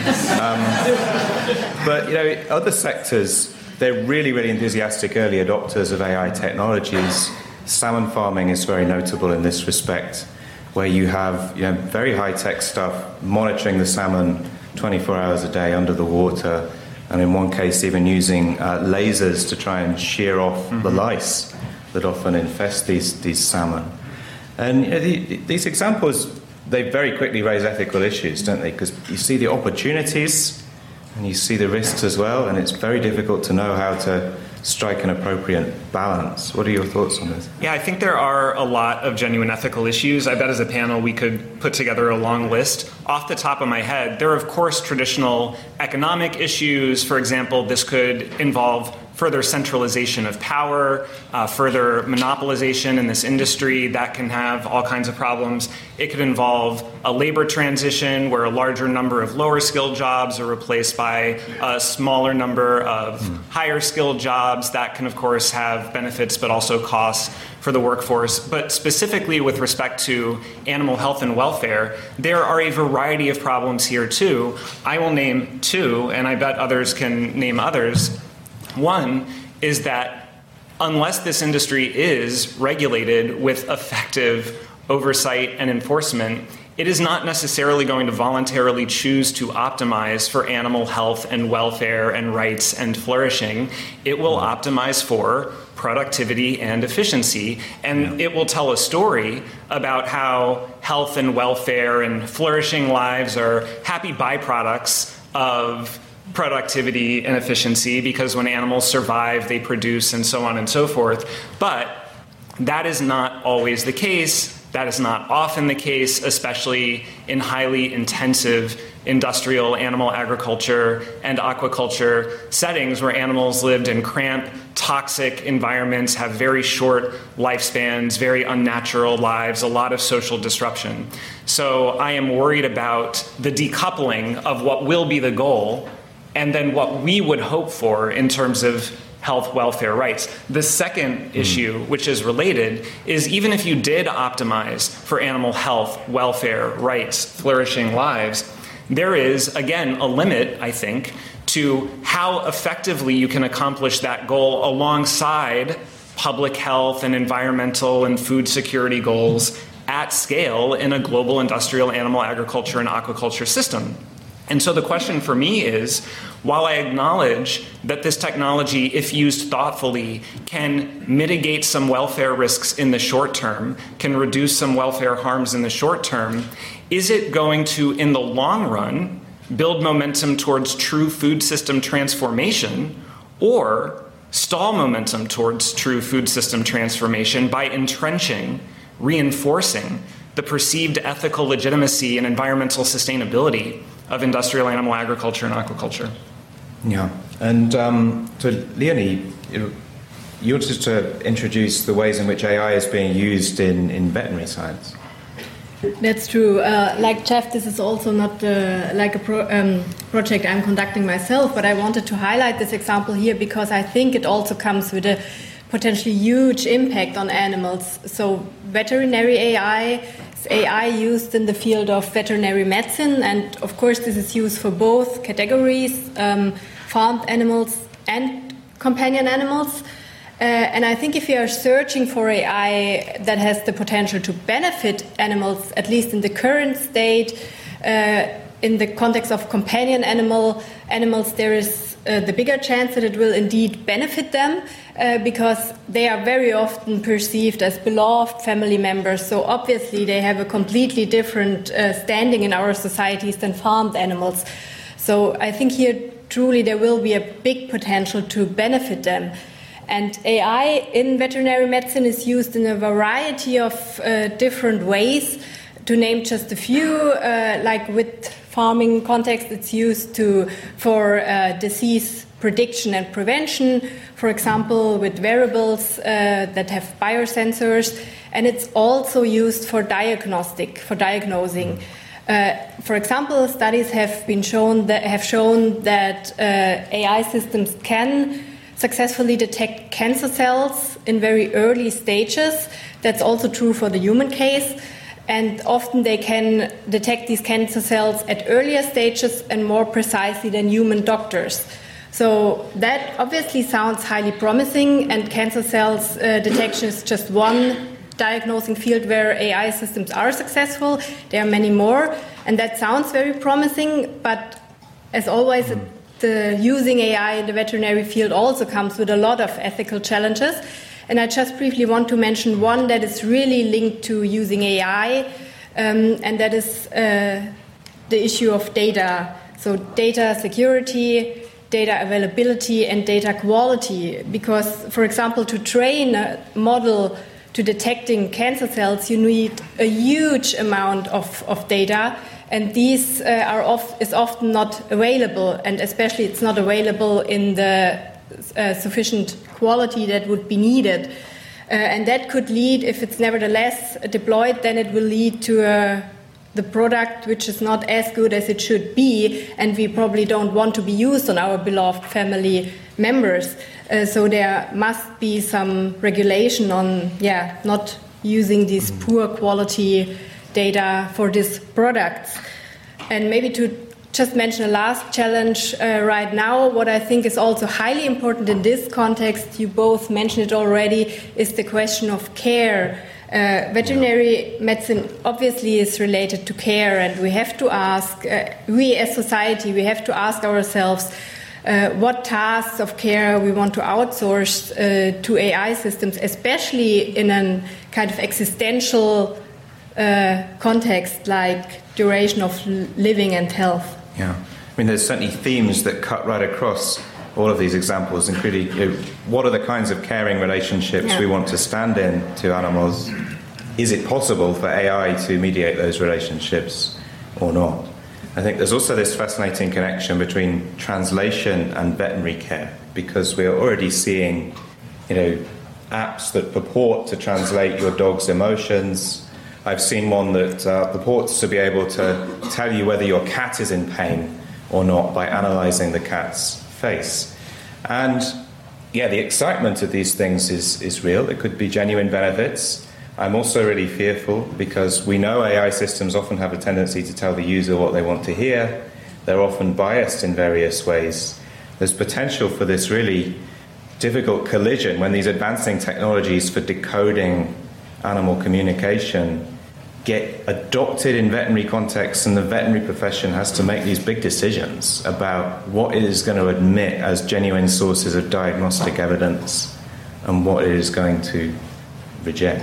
But other sectors, they're really, really enthusiastic early adopters of AI technologies. Salmon farming is very notable in this respect, where you have very high-tech stuff monitoring the salmon 24 hours a day under the water, and in one case even using lasers to try and shear off the lice that often infest these salmon. And these examples, they very quickly raise ethical issues, don't they? Because you see the opportunities and you see the risks as well, and it's very difficult to know how to strike an appropriate balance. What are your thoughts on this? Yeah, I think there are a lot of genuine ethical issues. I bet as a panel we could put together a long list. Off the top of my head, there are of course traditional economic issues. For example, this could involve further centralization of power, further monopolization in this industry. That can have all kinds of problems. It could involve a labor transition where a larger number of lower skilled jobs are replaced by a smaller number of higher skilled jobs. That can, of course, have benefits but also costs for the workforce. But specifically with respect to animal health and welfare, there are a variety of problems here too. I will name two, and I bet others can name others. One is that unless this industry is regulated with effective oversight and enforcement, it is not necessarily going to voluntarily choose to optimize for animal health and welfare and rights and flourishing. It will optimize for productivity and efficiency, and it will tell a story about how health and welfare and flourishing lives are happy byproducts of productivity and efficiency, because when animals survive, they produce, and so on and so forth. But that is not always the case. That is not often the case, especially in highly intensive industrial animal agriculture and aquaculture settings where animals lived in cramped, toxic environments, have very short lifespans, very unnatural lives, a lot of social disruption. So I am worried about the decoupling of what will be the goal and then what we would hope for in terms of health, welfare, rights. The second issue, which is related, is even if you did optimize for animal health, welfare, rights, flourishing lives, there is, again, a limit, I think, to how effectively you can accomplish that goal alongside public health and environmental and food security goals at scale in a global industrial animal agriculture and aquaculture system. And so the question for me is, while I acknowledge that this technology, if used thoughtfully, can mitigate some welfare risks in the short term, can reduce some welfare harms in the short term, is it going to, in the long run, build momentum towards true food system transformation, or stall momentum towards true food system transformation by entrenching, reinforcing the perceived ethical legitimacy and environmental sustainability of industrial animal agriculture and aquaculture? Yeah, and so Leonie, you wanted to introduce the ways in which AI is being used in veterinary science. That's true. Like Jeff, this is also not like a project I'm conducting myself, but I wanted to highlight this example here because I think it also comes with a potentially huge impact on animals. So veterinary AI is AI used in the field of veterinary medicine, and of course this is used for both categories, farmed animals and companion animals. And I think if you are searching for AI that has the potential to benefit animals, at least in the current state, in the context of companion animals, there is the bigger chance that it will indeed benefit them because they are very often perceived as beloved family members. So obviously they have a completely different standing in our societies than farmed animals. So I think here truly there will be a big potential to benefit them. And AI in veterinary medicine is used in a variety of different ways. To name just a few, like with farming context, it's used for disease prediction and prevention, for example, with wearables that have biosensors, and it's also used for diagnosing. For example, studies have shown that AI systems can successfully detect cancer cells in very early stages. That's also true for the human case. And often they can detect these cancer cells at earlier stages and more precisely than human doctors. So that obviously sounds highly promising, and cancer cells detection is just one diagnosing field where AI systems are successful. There are many more, and that sounds very promising, but as always, the using AI in the veterinary field also comes with a lot of ethical challenges. And I just briefly want to mention one that is really linked to using AI, and that is the issue of data. So data security, data availability, and data quality. Because, for example, to train a model to detecting cancer cells, you need a huge amount of data. And these is often not available, and especially it's not available in the sufficient quality that would be needed. And that could lead, if it's nevertheless deployed, then it will lead to the product which is not as good as it should be, and we probably don't want to be used on our beloved family members. So there must be some regulation on not using these poor quality data for these products. And maybe to just mention a last challenge right now, what I think is also highly important in this context, you both mentioned it already, is the question of care. Veterinary medicine obviously is related to care, and we have to ask, we as society, we have to ask ourselves what tasks of care we want to outsource to AI systems, especially in a kind of existential context like duration of living and health. Yeah, I mean, there's certainly themes that cut right across all of these examples, including what are the kinds of caring relationships we want to stand in to animals? Is it possible for AI to mediate those relationships or not? I think there's also this fascinating connection between translation and veterinary care, because we're already seeing, apps that purport to translate your dog's emotions. I've seen one that purports to be able to tell you whether your cat is in pain or not by analysing the cat's face. And the excitement of these things is real. There could be genuine benefits. I'm also really fearful because we know AI systems often have a tendency to tell the user what they want to hear. They're often biased in various ways. There's potential for this really difficult collision when these advancing technologies for decoding animal communication get adopted in veterinary contexts, and the veterinary profession has to make these big decisions about what it is going to admit as genuine sources of diagnostic evidence and what it is going to reject.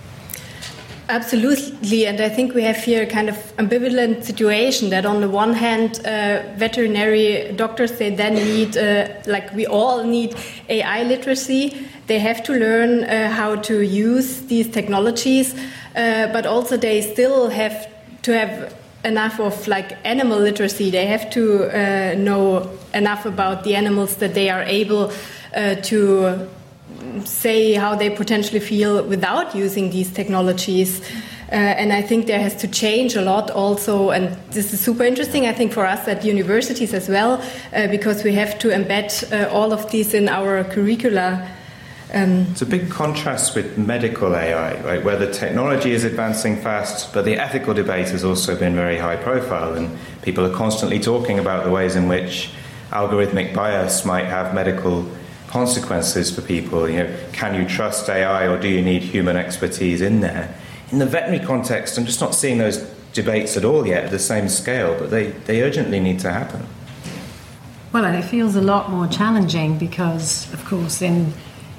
Absolutely, and I think we have here a kind of ambivalent situation that on the one hand, veterinary doctors, they then need, like we all need AI literacy. They have to learn how to use these technologies, but also they still have to have enough of animal literacy. They have to know enough about the animals that they are able to say how they potentially feel without using these technologies. And I think there has to change a lot also, and this is super interesting, I think, for us at universities as well, because we have to embed all of these in our curricula. It's a big contrast with medical AI, right, where the technology is advancing fast, but the ethical debate has also been very high profile, and people are constantly talking about the ways in which algorithmic bias might have medical consequences for people. Can you trust AI, or do you need human expertise in there? In the veterinary context, I'm just not seeing those debates at all yet at the same scale, but they urgently need to happen. Well, and it feels a lot more challenging because, of course, in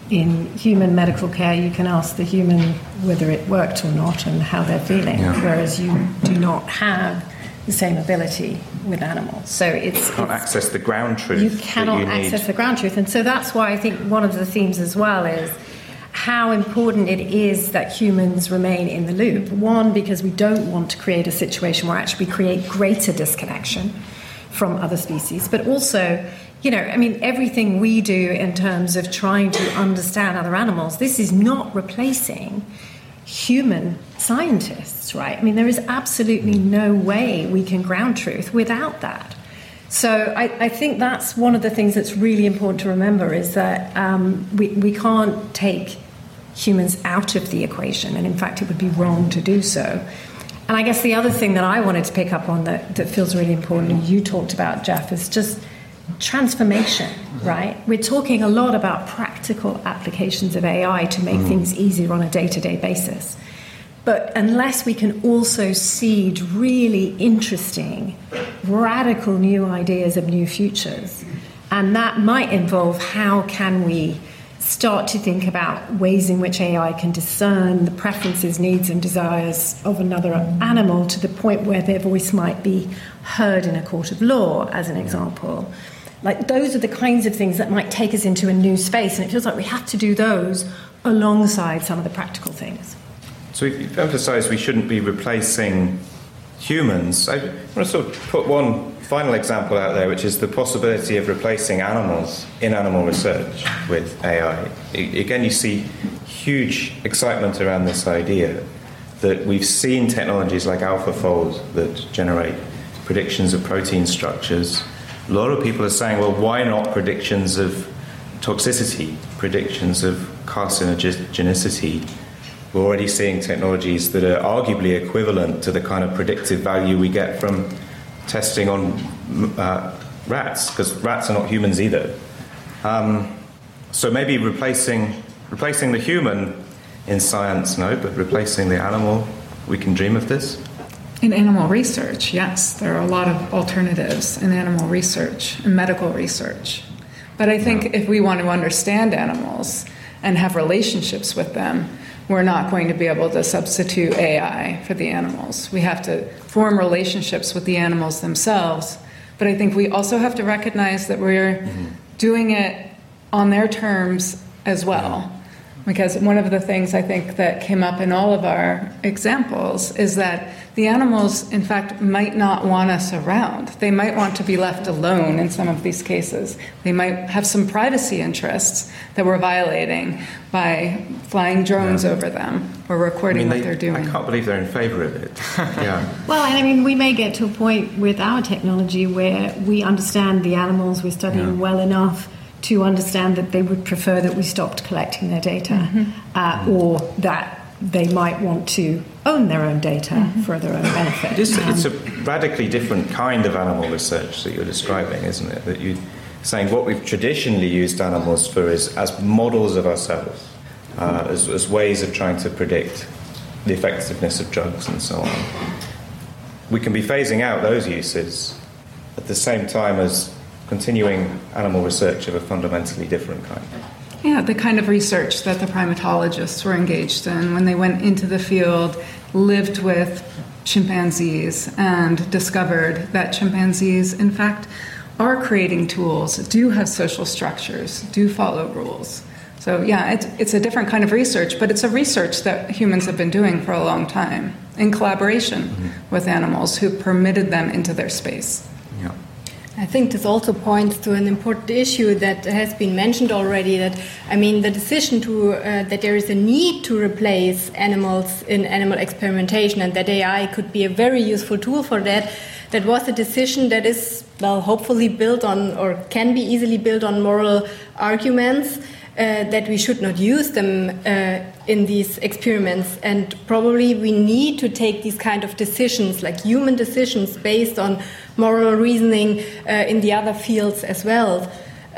human medical care, you can ask the human whether it worked or not and how they're feeling, whereas you do not have the same ability with animals. So you can't access the ground truth. You cannot access the ground truth. And so that's why I think one of the themes as well is how important it is that humans remain in the loop. One, because we don't want to create a situation where actually we create greater disconnection from other species, but also, everything we do in terms of trying to understand other animals, this is not replacing human scientists, right? There is absolutely no way we can ground truth without that. So I think that's one of the things that's really important to remember is that we can't take humans out of the equation, and in fact it would be wrong to do so. And I guess the other thing that I wanted to pick up on that feels really important, and you talked about, Jeff, is just transformation, right? We're talking a lot about practical applications of AI to make things easier on a day-to-day basis. But unless we can also seed really interesting, radical new ideas of new futures, and that might involve how can we start to think about ways in which AI can discern the preferences, needs and desires of another animal to the point where their voice might be heard in a court of law, as an example. Like, those are the kinds of things that might take us into a new space, and it feels like we have to do those alongside some of the practical things. So you've emphasised we shouldn't be replacing humans. I want to sort of put one final example out there, which is the possibility of replacing animals in animal research with AI. Again, you see huge excitement around this idea that we've seen technologies like AlphaFold that generate predictions of protein structures. A lot of people are saying, well, why not predictions of toxicity, predictions of carcinogenicity? We're already seeing technologies that are arguably equivalent to the kind of predictive value we get from testing on rats, because rats are not humans either. So maybe replacing the human in science, no, but replacing the animal, we can dream of this? In animal research, yes. There are a lot of alternatives in animal research and medical research. But I think if we want to understand animals and have relationships with them, we're not going to be able to substitute AI for the animals. We have to form relationships with the animals themselves. But I think we also have to recognize that we're doing it on their terms as well. Because one of the things I think that came up in all of our examples is that the animals, in fact, might not want us around. They might want to be left alone in some of these cases. They might have some privacy interests that we're violating by flying drones over them or recording what they're doing. I can't believe they're in favour of it. Well, we may get to a point with our technology where we understand the animals, we're studying well enough to understand that they would prefer that we stopped collecting their data, or that they might want to own their own data for their own benefit. It's a radically different kind of animal research that you're describing, isn't it? That you're saying what we've traditionally used animals for is as models of ourselves, as ways of trying to predict the effectiveness of drugs and so on. We can be phasing out those uses at the same time as continuing animal research of a fundamentally different kind. Yeah, the kind of research that the primatologists were engaged in when they went into the field, lived with chimpanzees, and discovered that chimpanzees, in fact, are creating tools, do have social structures, do follow rules. So yeah, it's a different kind of research, but it's a research that humans have been doing for a long time in collaboration with animals who permitted them into their space. I think this also points to an important issue that has been mentioned already, that, the decision that there is a need to replace animals in animal experimentation and that AI could be a very useful tool for that, that was a decision that is, hopefully built on, or can be easily built on moral arguments. that we should not use them in these experiments. And probably we need to take these kind of decisions, like human decisions based on moral reasoning in the other fields as well.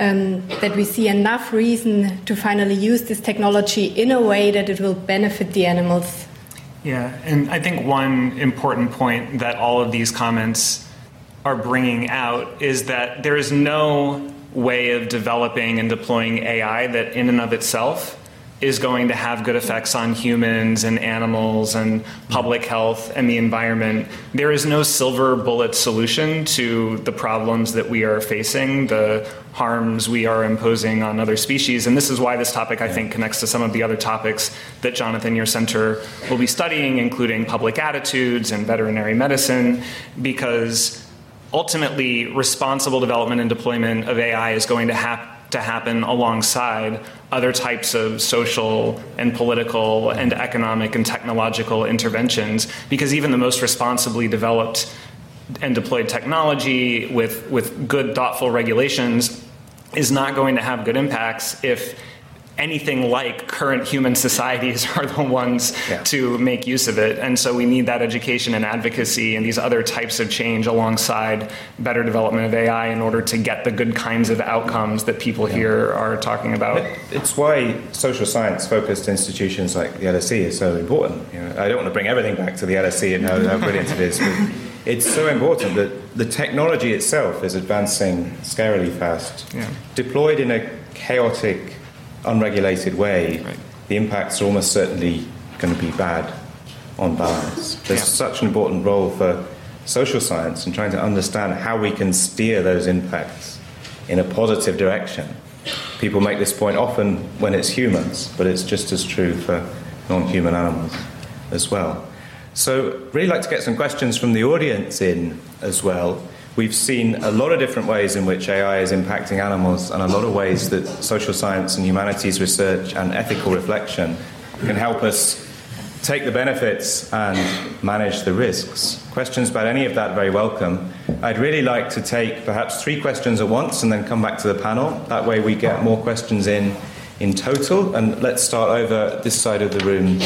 That we see enough reason to finally use this technology in a way that it will benefit the animals. Yeah, and I think one important point that all of these comments are bringing out is that there is no way of developing and deploying AI that in and of itself is going to have good effects on humans and animals and public health and the environment. There is no silver bullet solution to the problems that we are facing, the harms we are imposing on other species. And this is why this topic, I think, connects to some of the other topics that Jonathan, your center, will be studying, including public attitudes and veterinary medicine, because ultimately responsible development and deployment of AI is going to happen alongside other types of social and political and economic and technological interventions, because even the most responsibly developed and deployed technology with good, thoughtful regulations is not going to have good impacts if anything like current human societies are the ones to make use of it. And so we need that education and advocacy and these other types of change alongside better development of AI in order to get the good kinds of outcomes that people here are talking about. It's why social science-focused institutions like the LSE is so important. I don't want to bring everything back to the LSE and how brilliant it is, but it's so important that the technology itself is advancing scarily fast. Deployed in a chaotic, unregulated way, the impacts are almost certainly going to be bad on balance. There's such an important role for social science in trying to understand how we can steer those impacts in a positive direction. People make this point often when it's humans, but it's just as true for non-human animals as well. So really like to get some questions from the audience in as well. We've seen a lot of different ways in which AI is impacting animals and a lot of ways that social science and humanities research and ethical reflection can help us take the benefits and manage the risks. Questions about any of that, very welcome. I'd really like to take perhaps 3 questions at once and then come back to the panel. That way we get more questions in total. And let's start over this side of the room,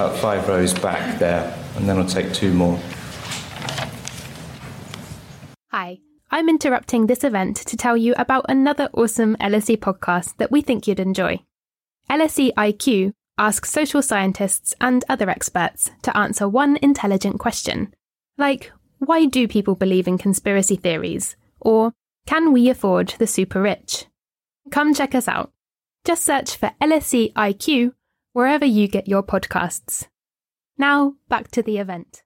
5 rows back there, and then I'll take 2 more. Hi, I'm interrupting this event to tell you about another awesome LSE podcast that we think you'd enjoy. LSE IQ asks social scientists and other experts to answer one intelligent question, like, why do people believe in conspiracy theories? Or, can we afford the super rich? Come check us out. Just search for LSE IQ wherever you get your podcasts. Now, back to the event.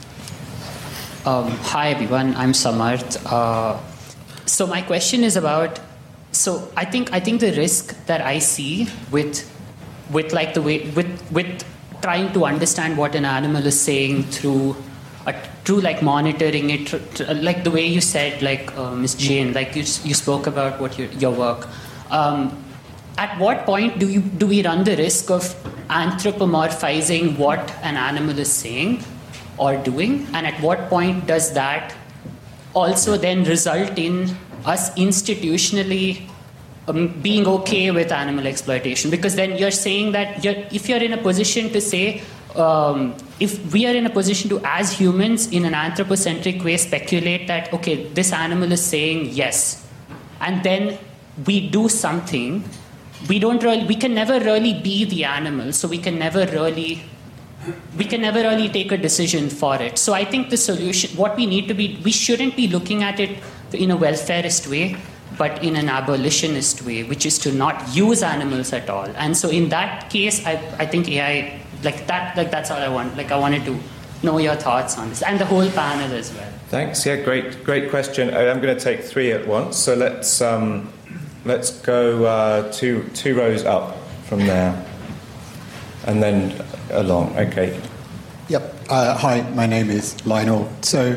Hi everyone, I'm Samarth. So my question is about, I think the risk that I see with like the way with trying to understand what an animal is saying through like monitoring it, like the way you said, like Ms. Jane, like you spoke about what your work. At what point do we run the risk of anthropomorphizing what an animal is saying or doing, and at what point does that also then result in us institutionally being okay with animal exploitation? Because then you're saying that if you're in a position to say, if we are in a position to, as humans, in an anthropocentric way, speculate that, okay, this animal is saying yes, and then we do something, we can never really be the animal, so we can never really take a decision for it. So I think the solution, what we need to be, we shouldn't be looking at it in a welfarist way, but in an abolitionist way, which is to not use animals at all. And so in that case, I think AI, that's all I want. Like, I wanted to know your thoughts on this, and the whole panel as well. Thanks. Yeah, great question. I'm going to take 3 at once. So let's go 2 rows up from there, and then along. Okay. Yep. Hi, my name is Lionel. So,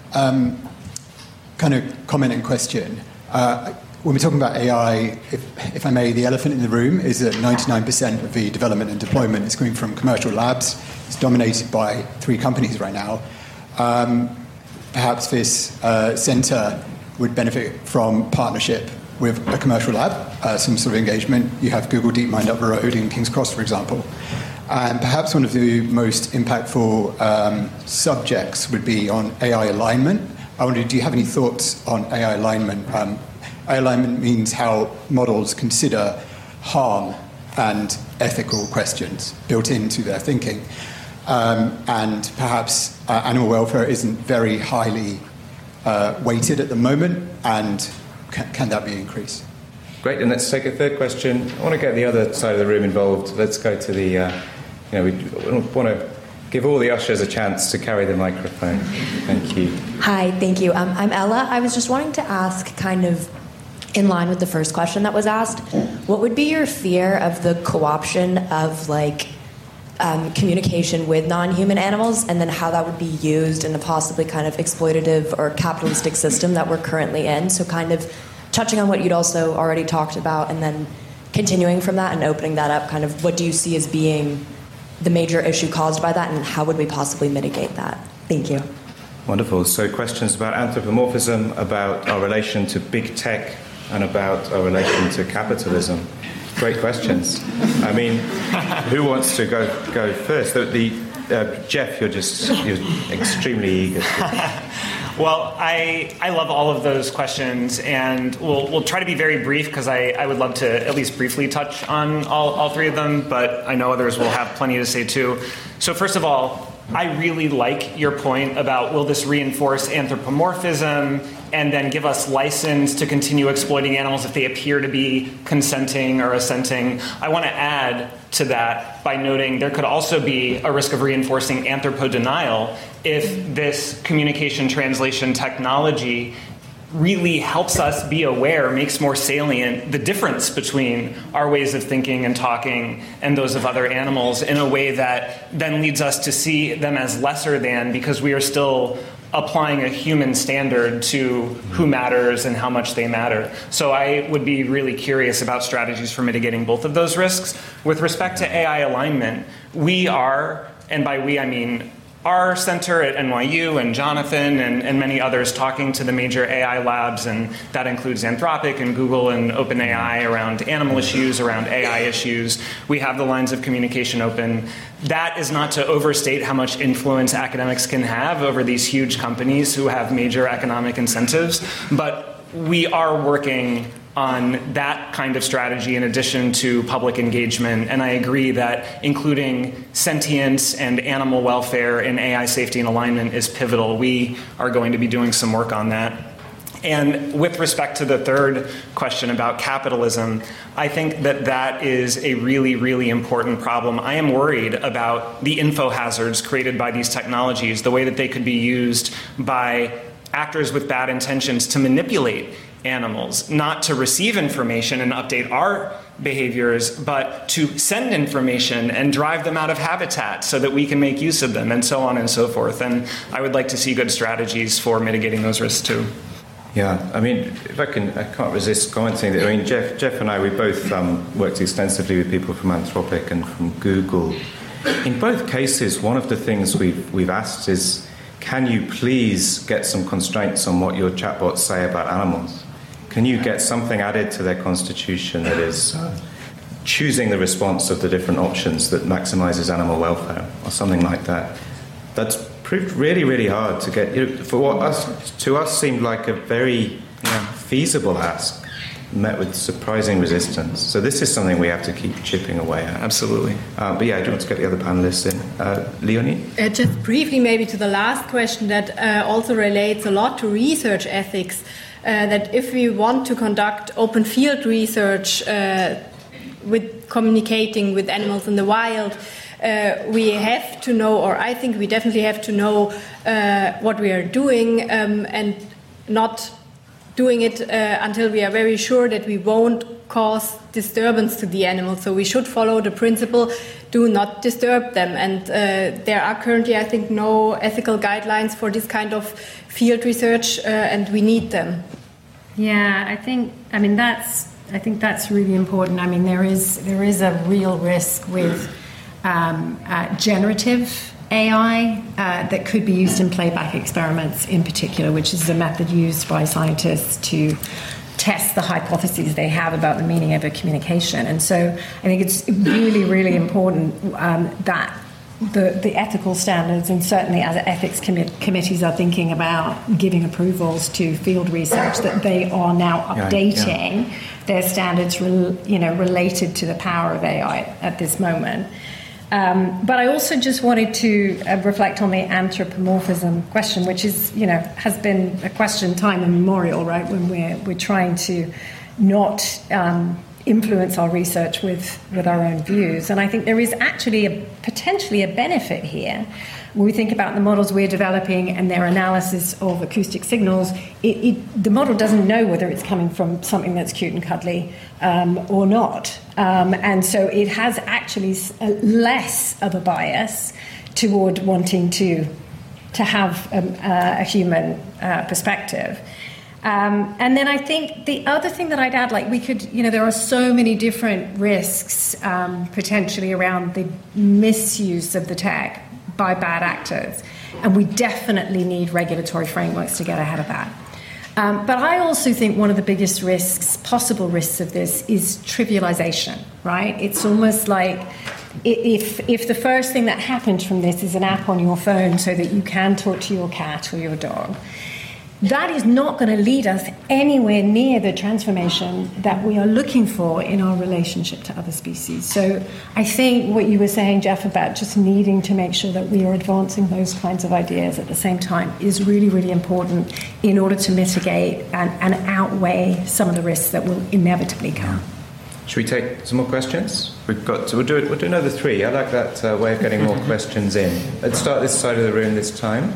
kind of comment and question. When we're talking about AI, if I may, the elephant in the room is that 99% of the development and deployment is coming from commercial labs. It's dominated by 3 companies right now. Perhaps this centre would benefit from partnership with a commercial lab, some sort of engagement. You have Google DeepMind up the road in King's Cross, for example. And perhaps one of the most impactful subjects would be on AI alignment. I wonder, do you have any thoughts on AI alignment? AI alignment means how models consider harm and ethical questions built into their thinking. And perhaps animal welfare isn't very highly weighted at the moment, and can that be increased? Great, and let's take a third question. I want to get the other side of the room involved. Let's go to the, we want to give all the ushers a chance to carry the microphone. Thank you. Hi, thank you. I'm Ella. I was just wanting to ask, kind of in line with the first question that was asked, what would be your fear of the co-option of communication with non-human animals, and then how that would be used in a possibly kind of exploitative or capitalistic system that we're currently in? So kind of touching on what you'd also already talked about, and then continuing from that and opening that up, kind of what do you see as being the major issue caused by that, and how would we possibly mitigate that? Thank you. Wonderful. So questions about anthropomorphism, about our relation to big tech, and about our relation to capitalism. Great questions. I mean, who wants to go first? Jeff, you're extremely eager. Well, I love all of those questions, and we'll try to be very brief because I would love to at least briefly touch on all three of them, but I know others will have plenty to say too. So first of all, I really like your point about will this reinforce anthropomorphism and then give us license to continue exploiting animals if they appear to be consenting or assenting. I want to add to that by noting there could also be a risk of reinforcing anthropodenial if this communication translation technology really helps us be aware, makes more salient the difference between our ways of thinking and talking and those of other animals in a way that then leads us to see them as lesser than, because we are still applying a human standard to who matters and how much they matter. So I would be really curious about strategies for mitigating both of those risks. With respect to AI alignment, we are, and by we I mean our center at NYU and Jonathan and many others, talking to the major AI labs, and that includes Anthropic and Google and OpenAI around animal issues, around AI issues. We have the lines of communication open. That is not to overstate how much influence academics can have over these huge companies who have major economic incentives, but we are working on that kind of strategy in addition to public engagement. And I agree that including sentience and animal welfare in AI safety and alignment is pivotal. We are going to be doing some work on that. And with respect to the third question about capitalism, I think that is a really, really important problem. I am worried about the info hazards created by these technologies, the way that they could be used by actors with bad intentions to manipulate animals, not to receive information and update our behaviors, but to send information and drive them out of habitat so that we can make use of them, and so on and so forth. And I would like to see good strategies for mitigating those risks too. Yeah, I mean, if I can't resist commenting that. I mean, Jeff and I, we both worked extensively with people from Anthropic and from Google. In both cases, one of the things we've asked is, can you please get some constraints on what your chatbots say about animals? Can you get something added to their constitution that is choosing the response of the different options that maximizes animal welfare, or something like that? That's proved really, really hard to get. For what to us seemed like a very feasible ask, met with surprising resistance. So this is something we have to keep chipping away at. Absolutely. But yeah, I do want to get the other panelists in. Leonie? Just briefly, maybe to the last question that also relates a lot to research ethics, that if we want to conduct open field research with communicating with animals in the wild, we have to know, or I think we definitely have to know what we are doing, and not doing it until we are very sure that we won't cause disturbance to the animals. So we should follow the principle, do not disturb them. And there are currently, I think, no ethical guidelines for this kind of field research, and we need them. Yeah, I think that's really important. I mean, there is a real risk with generative AI that could be used in playback experiments in particular, which is a method used by scientists to test the hypotheses they have about the meaning of a communication. And so I think it's really, really important that the ethical standards, and certainly as ethics committees are thinking about giving approvals to field research, that they are now updating their standards related to the power of AI at this moment. But I also just wanted to reflect on the anthropomorphism question, which is, has been a question time immemorial, right? When we're trying to not influence our research with our own views. And I think there is actually potentially a benefit here. When we think about the models we're developing and their analysis of acoustic signals, the model doesn't know whether it's coming from something that's cute and cuddly or not. And so it has actually less of a bias toward wanting to have a human perspective. And then I think the other thing that I'd add, there are so many different risks potentially around the misuse of the tech by bad actors, and we definitely need regulatory frameworks to get ahead of that. But I also think one of the biggest possible risks of this is trivialization, right? It's almost like if the first thing that happens from this is an app on your phone so that you can talk to your cat or your dog, that is not going to lead us anywhere near the transformation that we are looking for in our relationship to other species. So I think what you were saying, Jeff, about just needing to make sure that we are advancing those kinds of ideas at the same time is really, really important in order to mitigate and outweigh some of the risks that will inevitably come. Should we take some more questions? We'll do another 3. I like that way of getting more questions in. Let's start this side of the room this time.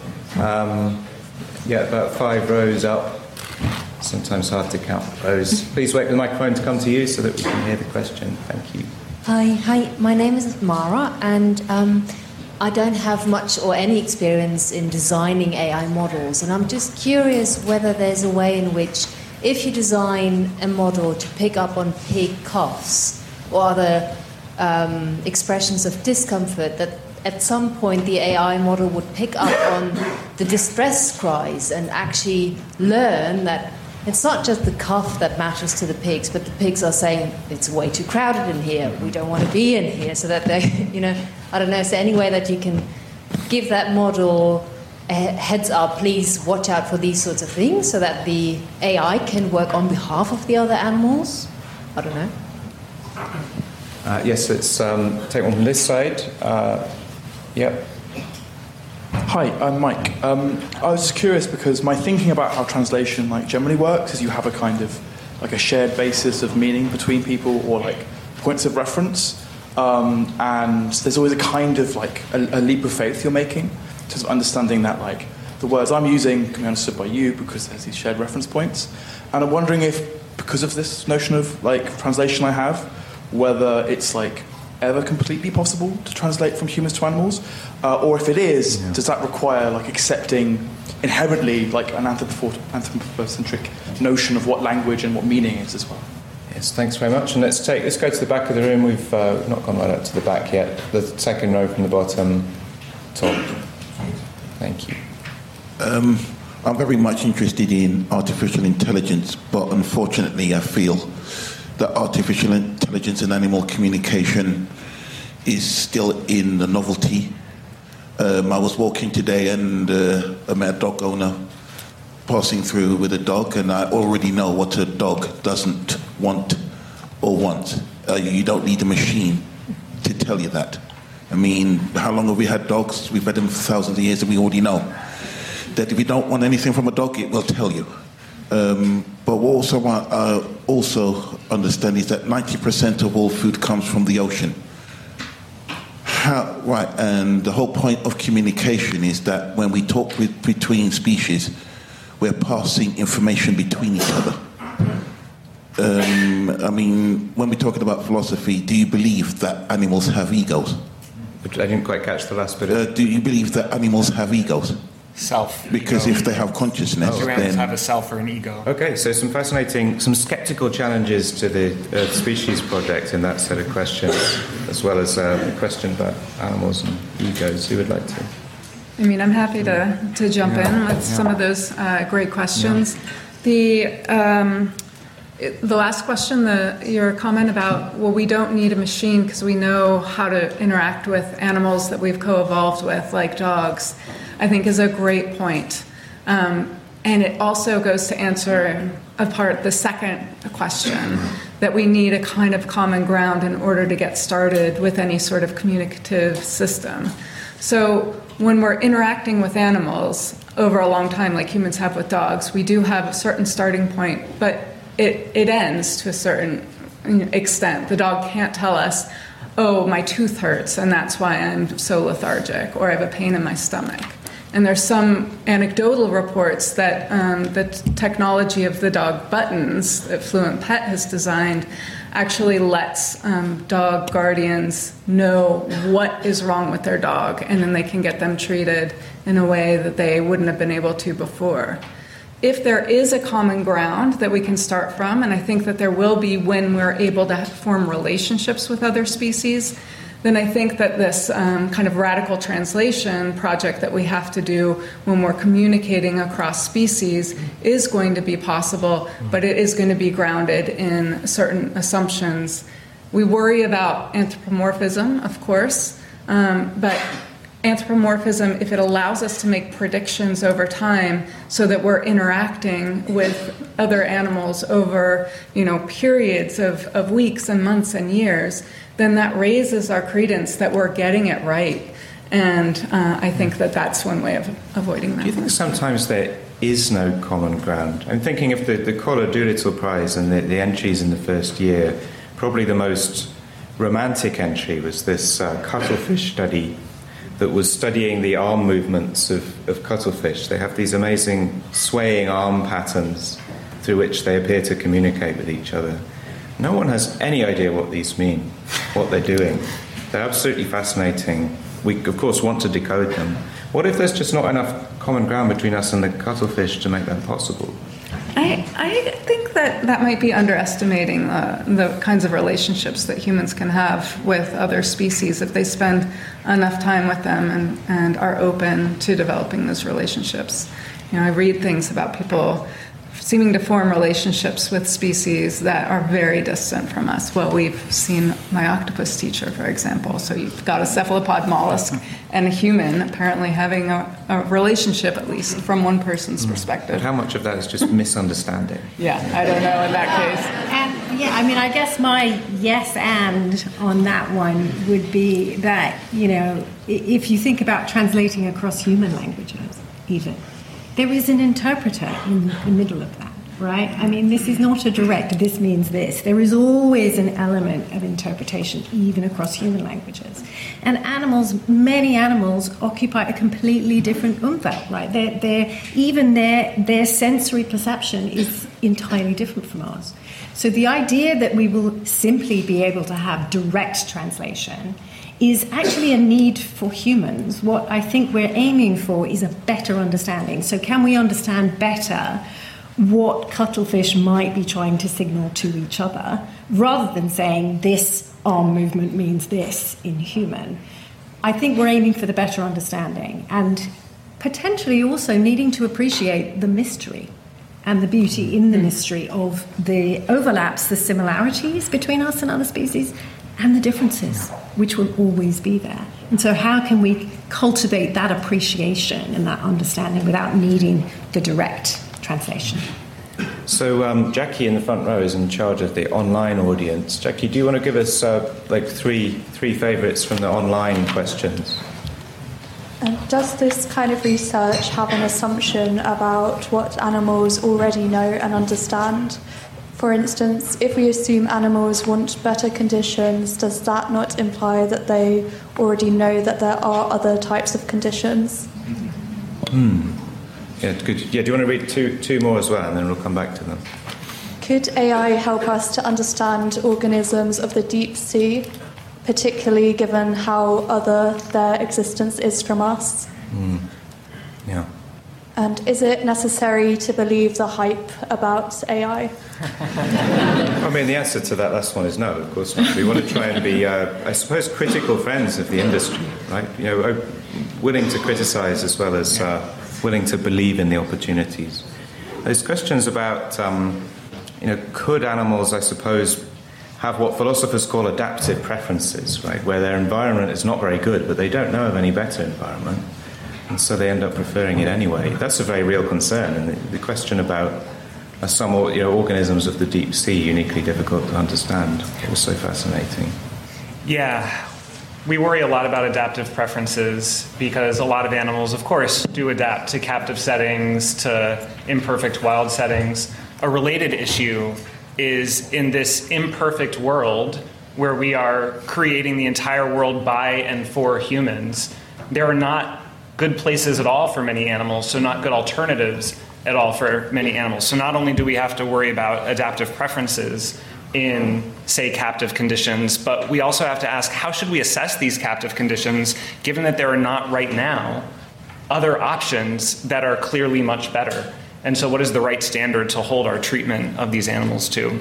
About 5 rows up. Sometimes hard to count rows. Please wait for the microphone to come to you so that we can hear the question. Thank you. Hi. My name is Mara, and I don't have much or any experience in designing AI models, and I'm just curious whether there's a way in which, if you design a model to pick up on pig coughs or other expressions of discomfort, that at some point the AI model would pick up on the distress cries and actually learn that it's not just the cough that matters to the pigs, but the pigs are saying it's way too crowded in here, we don't want to be in here, so that they, I don't know, is there any way that you can give that model a heads up, please watch out for these sorts of things, so that the AI can work on behalf of the other animals? I don't know. Yes, let's take one from this side. Yep. Hi, I'm Mike. I was just curious because my thinking about how translation generally works is you have a kind of a shared basis of meaning between people, or points of reference, and there's always a kind of a leap of faith you're making, just understanding that the words I'm using can be understood by you because there's these shared reference points. And I'm wondering if, because of this notion of translation I have, whether it's ever completely possible to translate from humans to animals, or if it is, does that require accepting inherently an anthropocentric notion of what language and what meaning is as well? Yes, thanks very much. And let's go to the back of the room. We've not gone right up to the back yet. The second row from the bottom, top. Thank you. I'm very much interested in artificial intelligence, but unfortunately I feel that artificial intelligence and animal communication is still in the novelty. I was walking today and I met a dog owner passing through with a dog, and I already know what a dog doesn't want or wants. You don't need a machine to tell you that. I mean, how long have we had dogs? We've had them for thousands of years, and we already know that if you don't want anything from a dog, it will tell you. But what I also understand is that 90% of all food comes from the ocean. And the whole point of communication is that when we talk between species, we're passing information between each other. When we're talking about philosophy, do you believe that animals have egos? I didn't quite catch the last bit. Do you believe that animals have egos? Self. Because ego. If they have consciousness, do animals then have a self or an ego? Okay, so some skeptical challenges to the Earth Species Project in that set of questions, as well as a question about animals and egos. Who would like to? I'm happy to jump in with some of those great questions. The last question, your comment about, well, we don't need a machine because we know how to interact with animals that we've co-evolved with, like dogs, I think is a great point. And it also goes to answer apart the second question, that we need a kind of common ground in order to get started with any sort of communicative system. So when we're interacting with animals over a long time, like humans have with dogs, we do have a certain starting point, but it ends to a certain extent. The dog can't tell us, oh, my tooth hurts, and that's why I'm so lethargic, or I have a pain in my stomach. And there's some anecdotal reports that the technology of the dog buttons that Fluent Pet has designed actually lets dog guardians know what is wrong with their dog, and then they can get them treated in a way that they wouldn't have been able to before. If there is a common ground that we can start from, and I think that there will be when we're able to form relationships with other species, then I think that this kind of radical translation project that we have to do when we're communicating across species is going to be possible, but it is going to be grounded in certain assumptions. We worry about anthropomorphism, of course, but anthropomorphism, if it allows us to make predictions over time so that we're interacting with other animals over, periods of weeks and months and years, then that raises our credence that we're getting it right. And I think that that's one way of avoiding that. Do you think sometimes there is no common ground? I'm thinking of the Collar Doolittle Prize and the entries in the first year. Probably the most romantic entry was this cuttlefish study that was studying the arm movements of cuttlefish. They have these amazing swaying arm patterns through which they appear to communicate with each other. No one has any idea what these mean, what they're doing. They're absolutely fascinating. We, of course, want to decode them. What if there's just not enough common ground between us and the cuttlefish to make that possible? I think that might be underestimating the kinds of relationships that humans can have with other species if they spend enough time with them and are open to developing those relationships. I read things about people seeming to form relationships with species that are very distant from us. Well, we've seen my octopus teacher, for example. So you've got a cephalopod mollusk and a human apparently having a relationship, at least from one person's perspective. But how much of that is just misunderstanding? Yeah, I don't know in that case. And I guess my yes and on that one would be that, if you think about translating across human languages, even, there is an interpreter in the middle of that, right? This is not a direct, this means this. There is always an element of interpretation, even across human languages. And many animals occupy a completely different umfeld, right? Even their sensory perception is entirely different from ours. So the idea that we will simply be able to have direct translation is actually a need for humans. What I think we're aiming for is a better understanding. So can we understand better what cuttlefish might be trying to signal to each other, rather than saying this arm movement means this in human? I think we're aiming for the better understanding, and potentially also needing to appreciate the mystery and the beauty in the mystery of the overlaps, the similarities between us and other species, and the differences, which will always be there. And so how can we cultivate that appreciation and that understanding without needing the direct translation? So Jackie in the front row is in charge of the online audience. Jackie, do you want to give us three favourites from the online questions? Does this kind of research have an assumption about what animals already know and understand? For instance, if we assume animals want better conditions, does that not imply that they already know that there are other types of conditions? Yeah, good. Yeah, do you want to read two more as well, and then we'll come back to them? Could AI help us to understand organisms of the deep sea, particularly given how other their existence is from us? Yeah. And is it necessary to believe the hype about AI? The answer to that last one is no, of course not. We want to try and be, I suppose, critical friends of the industry, right? Willing to criticise as well as willing to believe in the opportunities. Those questions about, could animals, I suppose, have what philosophers call adaptive preferences, right, where their environment is not very good, but they don't know of any better environment, and so they end up preferring it anyway. That's a very real concern, and the question about some organisms of the deep sea, uniquely difficult to understand, also fascinating. Yeah. We worry a lot about adaptive preferences because a lot of animals, of course, do adapt to captive settings, to imperfect wild settings. A related issue is in this imperfect world where we are creating the entire world by and for humans, there are not good places at all for many animals, so not good alternatives at all for many animals. So not only do we have to worry about adaptive preferences in, say, captive conditions, but we also have to ask, how should we assess these captive conditions, given that there are not right now other options that are clearly much better? And so what is the right standard to hold our treatment of these animals to?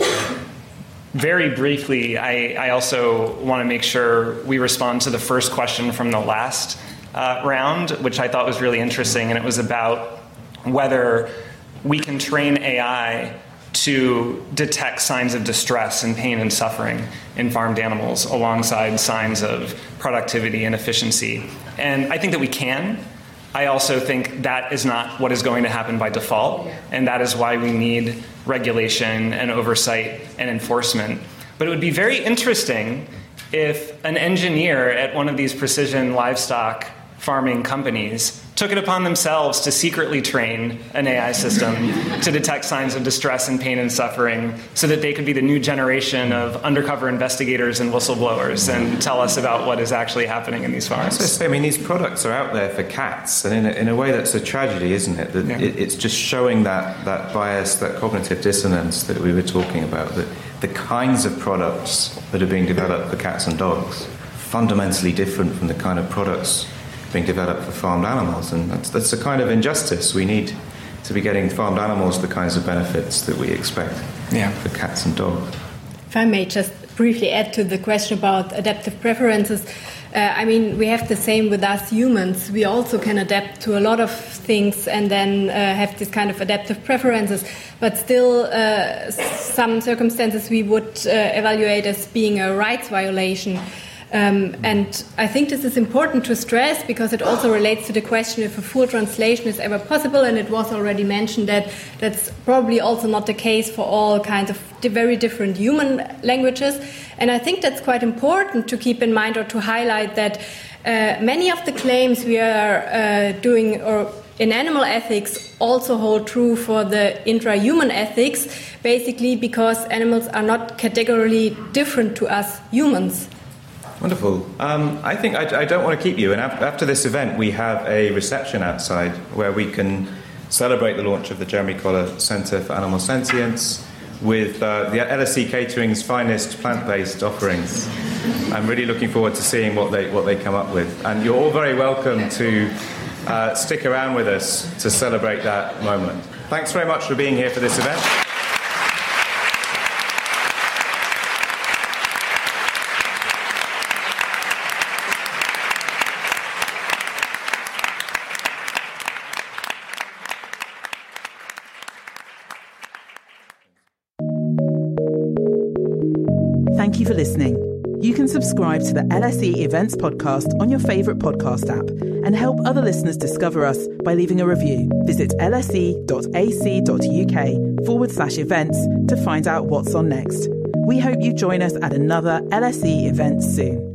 Very briefly, I also want to make sure we respond to the first question from the last round, which I thought was really interesting, and it was about whether we can train AI to detect signs of distress and pain and suffering in farmed animals alongside signs of productivity and efficiency. And I think that we can. I also think that is not what is going to happen by default, and that is why we need regulation and oversight and enforcement. But it would be very interesting if an engineer at one of these precision livestock farming companies took it upon themselves to secretly train an AI system to detect signs of distress and pain and suffering so that they could be the new generation of undercover investigators and whistleblowers and tell us about what is actually happening in these farms. I mean, these products are out there for cats, and in a way that's a tragedy, isn't it? That it's just showing that bias, that cognitive dissonance that we were talking about, that the kinds of products that are being developed for cats and dogs fundamentally different from the kind of products being developed for farmed animals, and that's a kind of injustice. We need to be getting farmed animals the kinds of benefits that we expect for cats and dogs. If I may just briefly add to the question about adaptive preferences, we have the same with us humans. We also can adapt to a lot of things and then have this kind of adaptive preferences, but still some circumstances we would evaluate as being a rights violation. And I think this is important to stress because it also relates to the question if a full translation is ever possible, and it was already mentioned that that's probably also not the case for all kinds of very different human languages. And I think that's quite important to keep in mind or to highlight that many of the claims we are doing or in animal ethics also hold true for the intra-human ethics, basically because animals are not categorically different to us humans. Wonderful. I think I don't want to keep you. And after this event, we have a reception outside where we can celebrate the launch of the Jeremy Collar Centre for Animal Sentience with the LSE Catering's finest plant-based offerings. I'm really looking forward to seeing what they come up with. And you're all very welcome to stick around with us to celebrate that moment. Thanks very much for being here for this event. Thank you for listening. You can subscribe to the LSE Events podcast on your favourite podcast app and help other listeners discover us by leaving a review. Visit lse.ac.uk/events to find out what's on next. We hope you join us at another LSE event soon.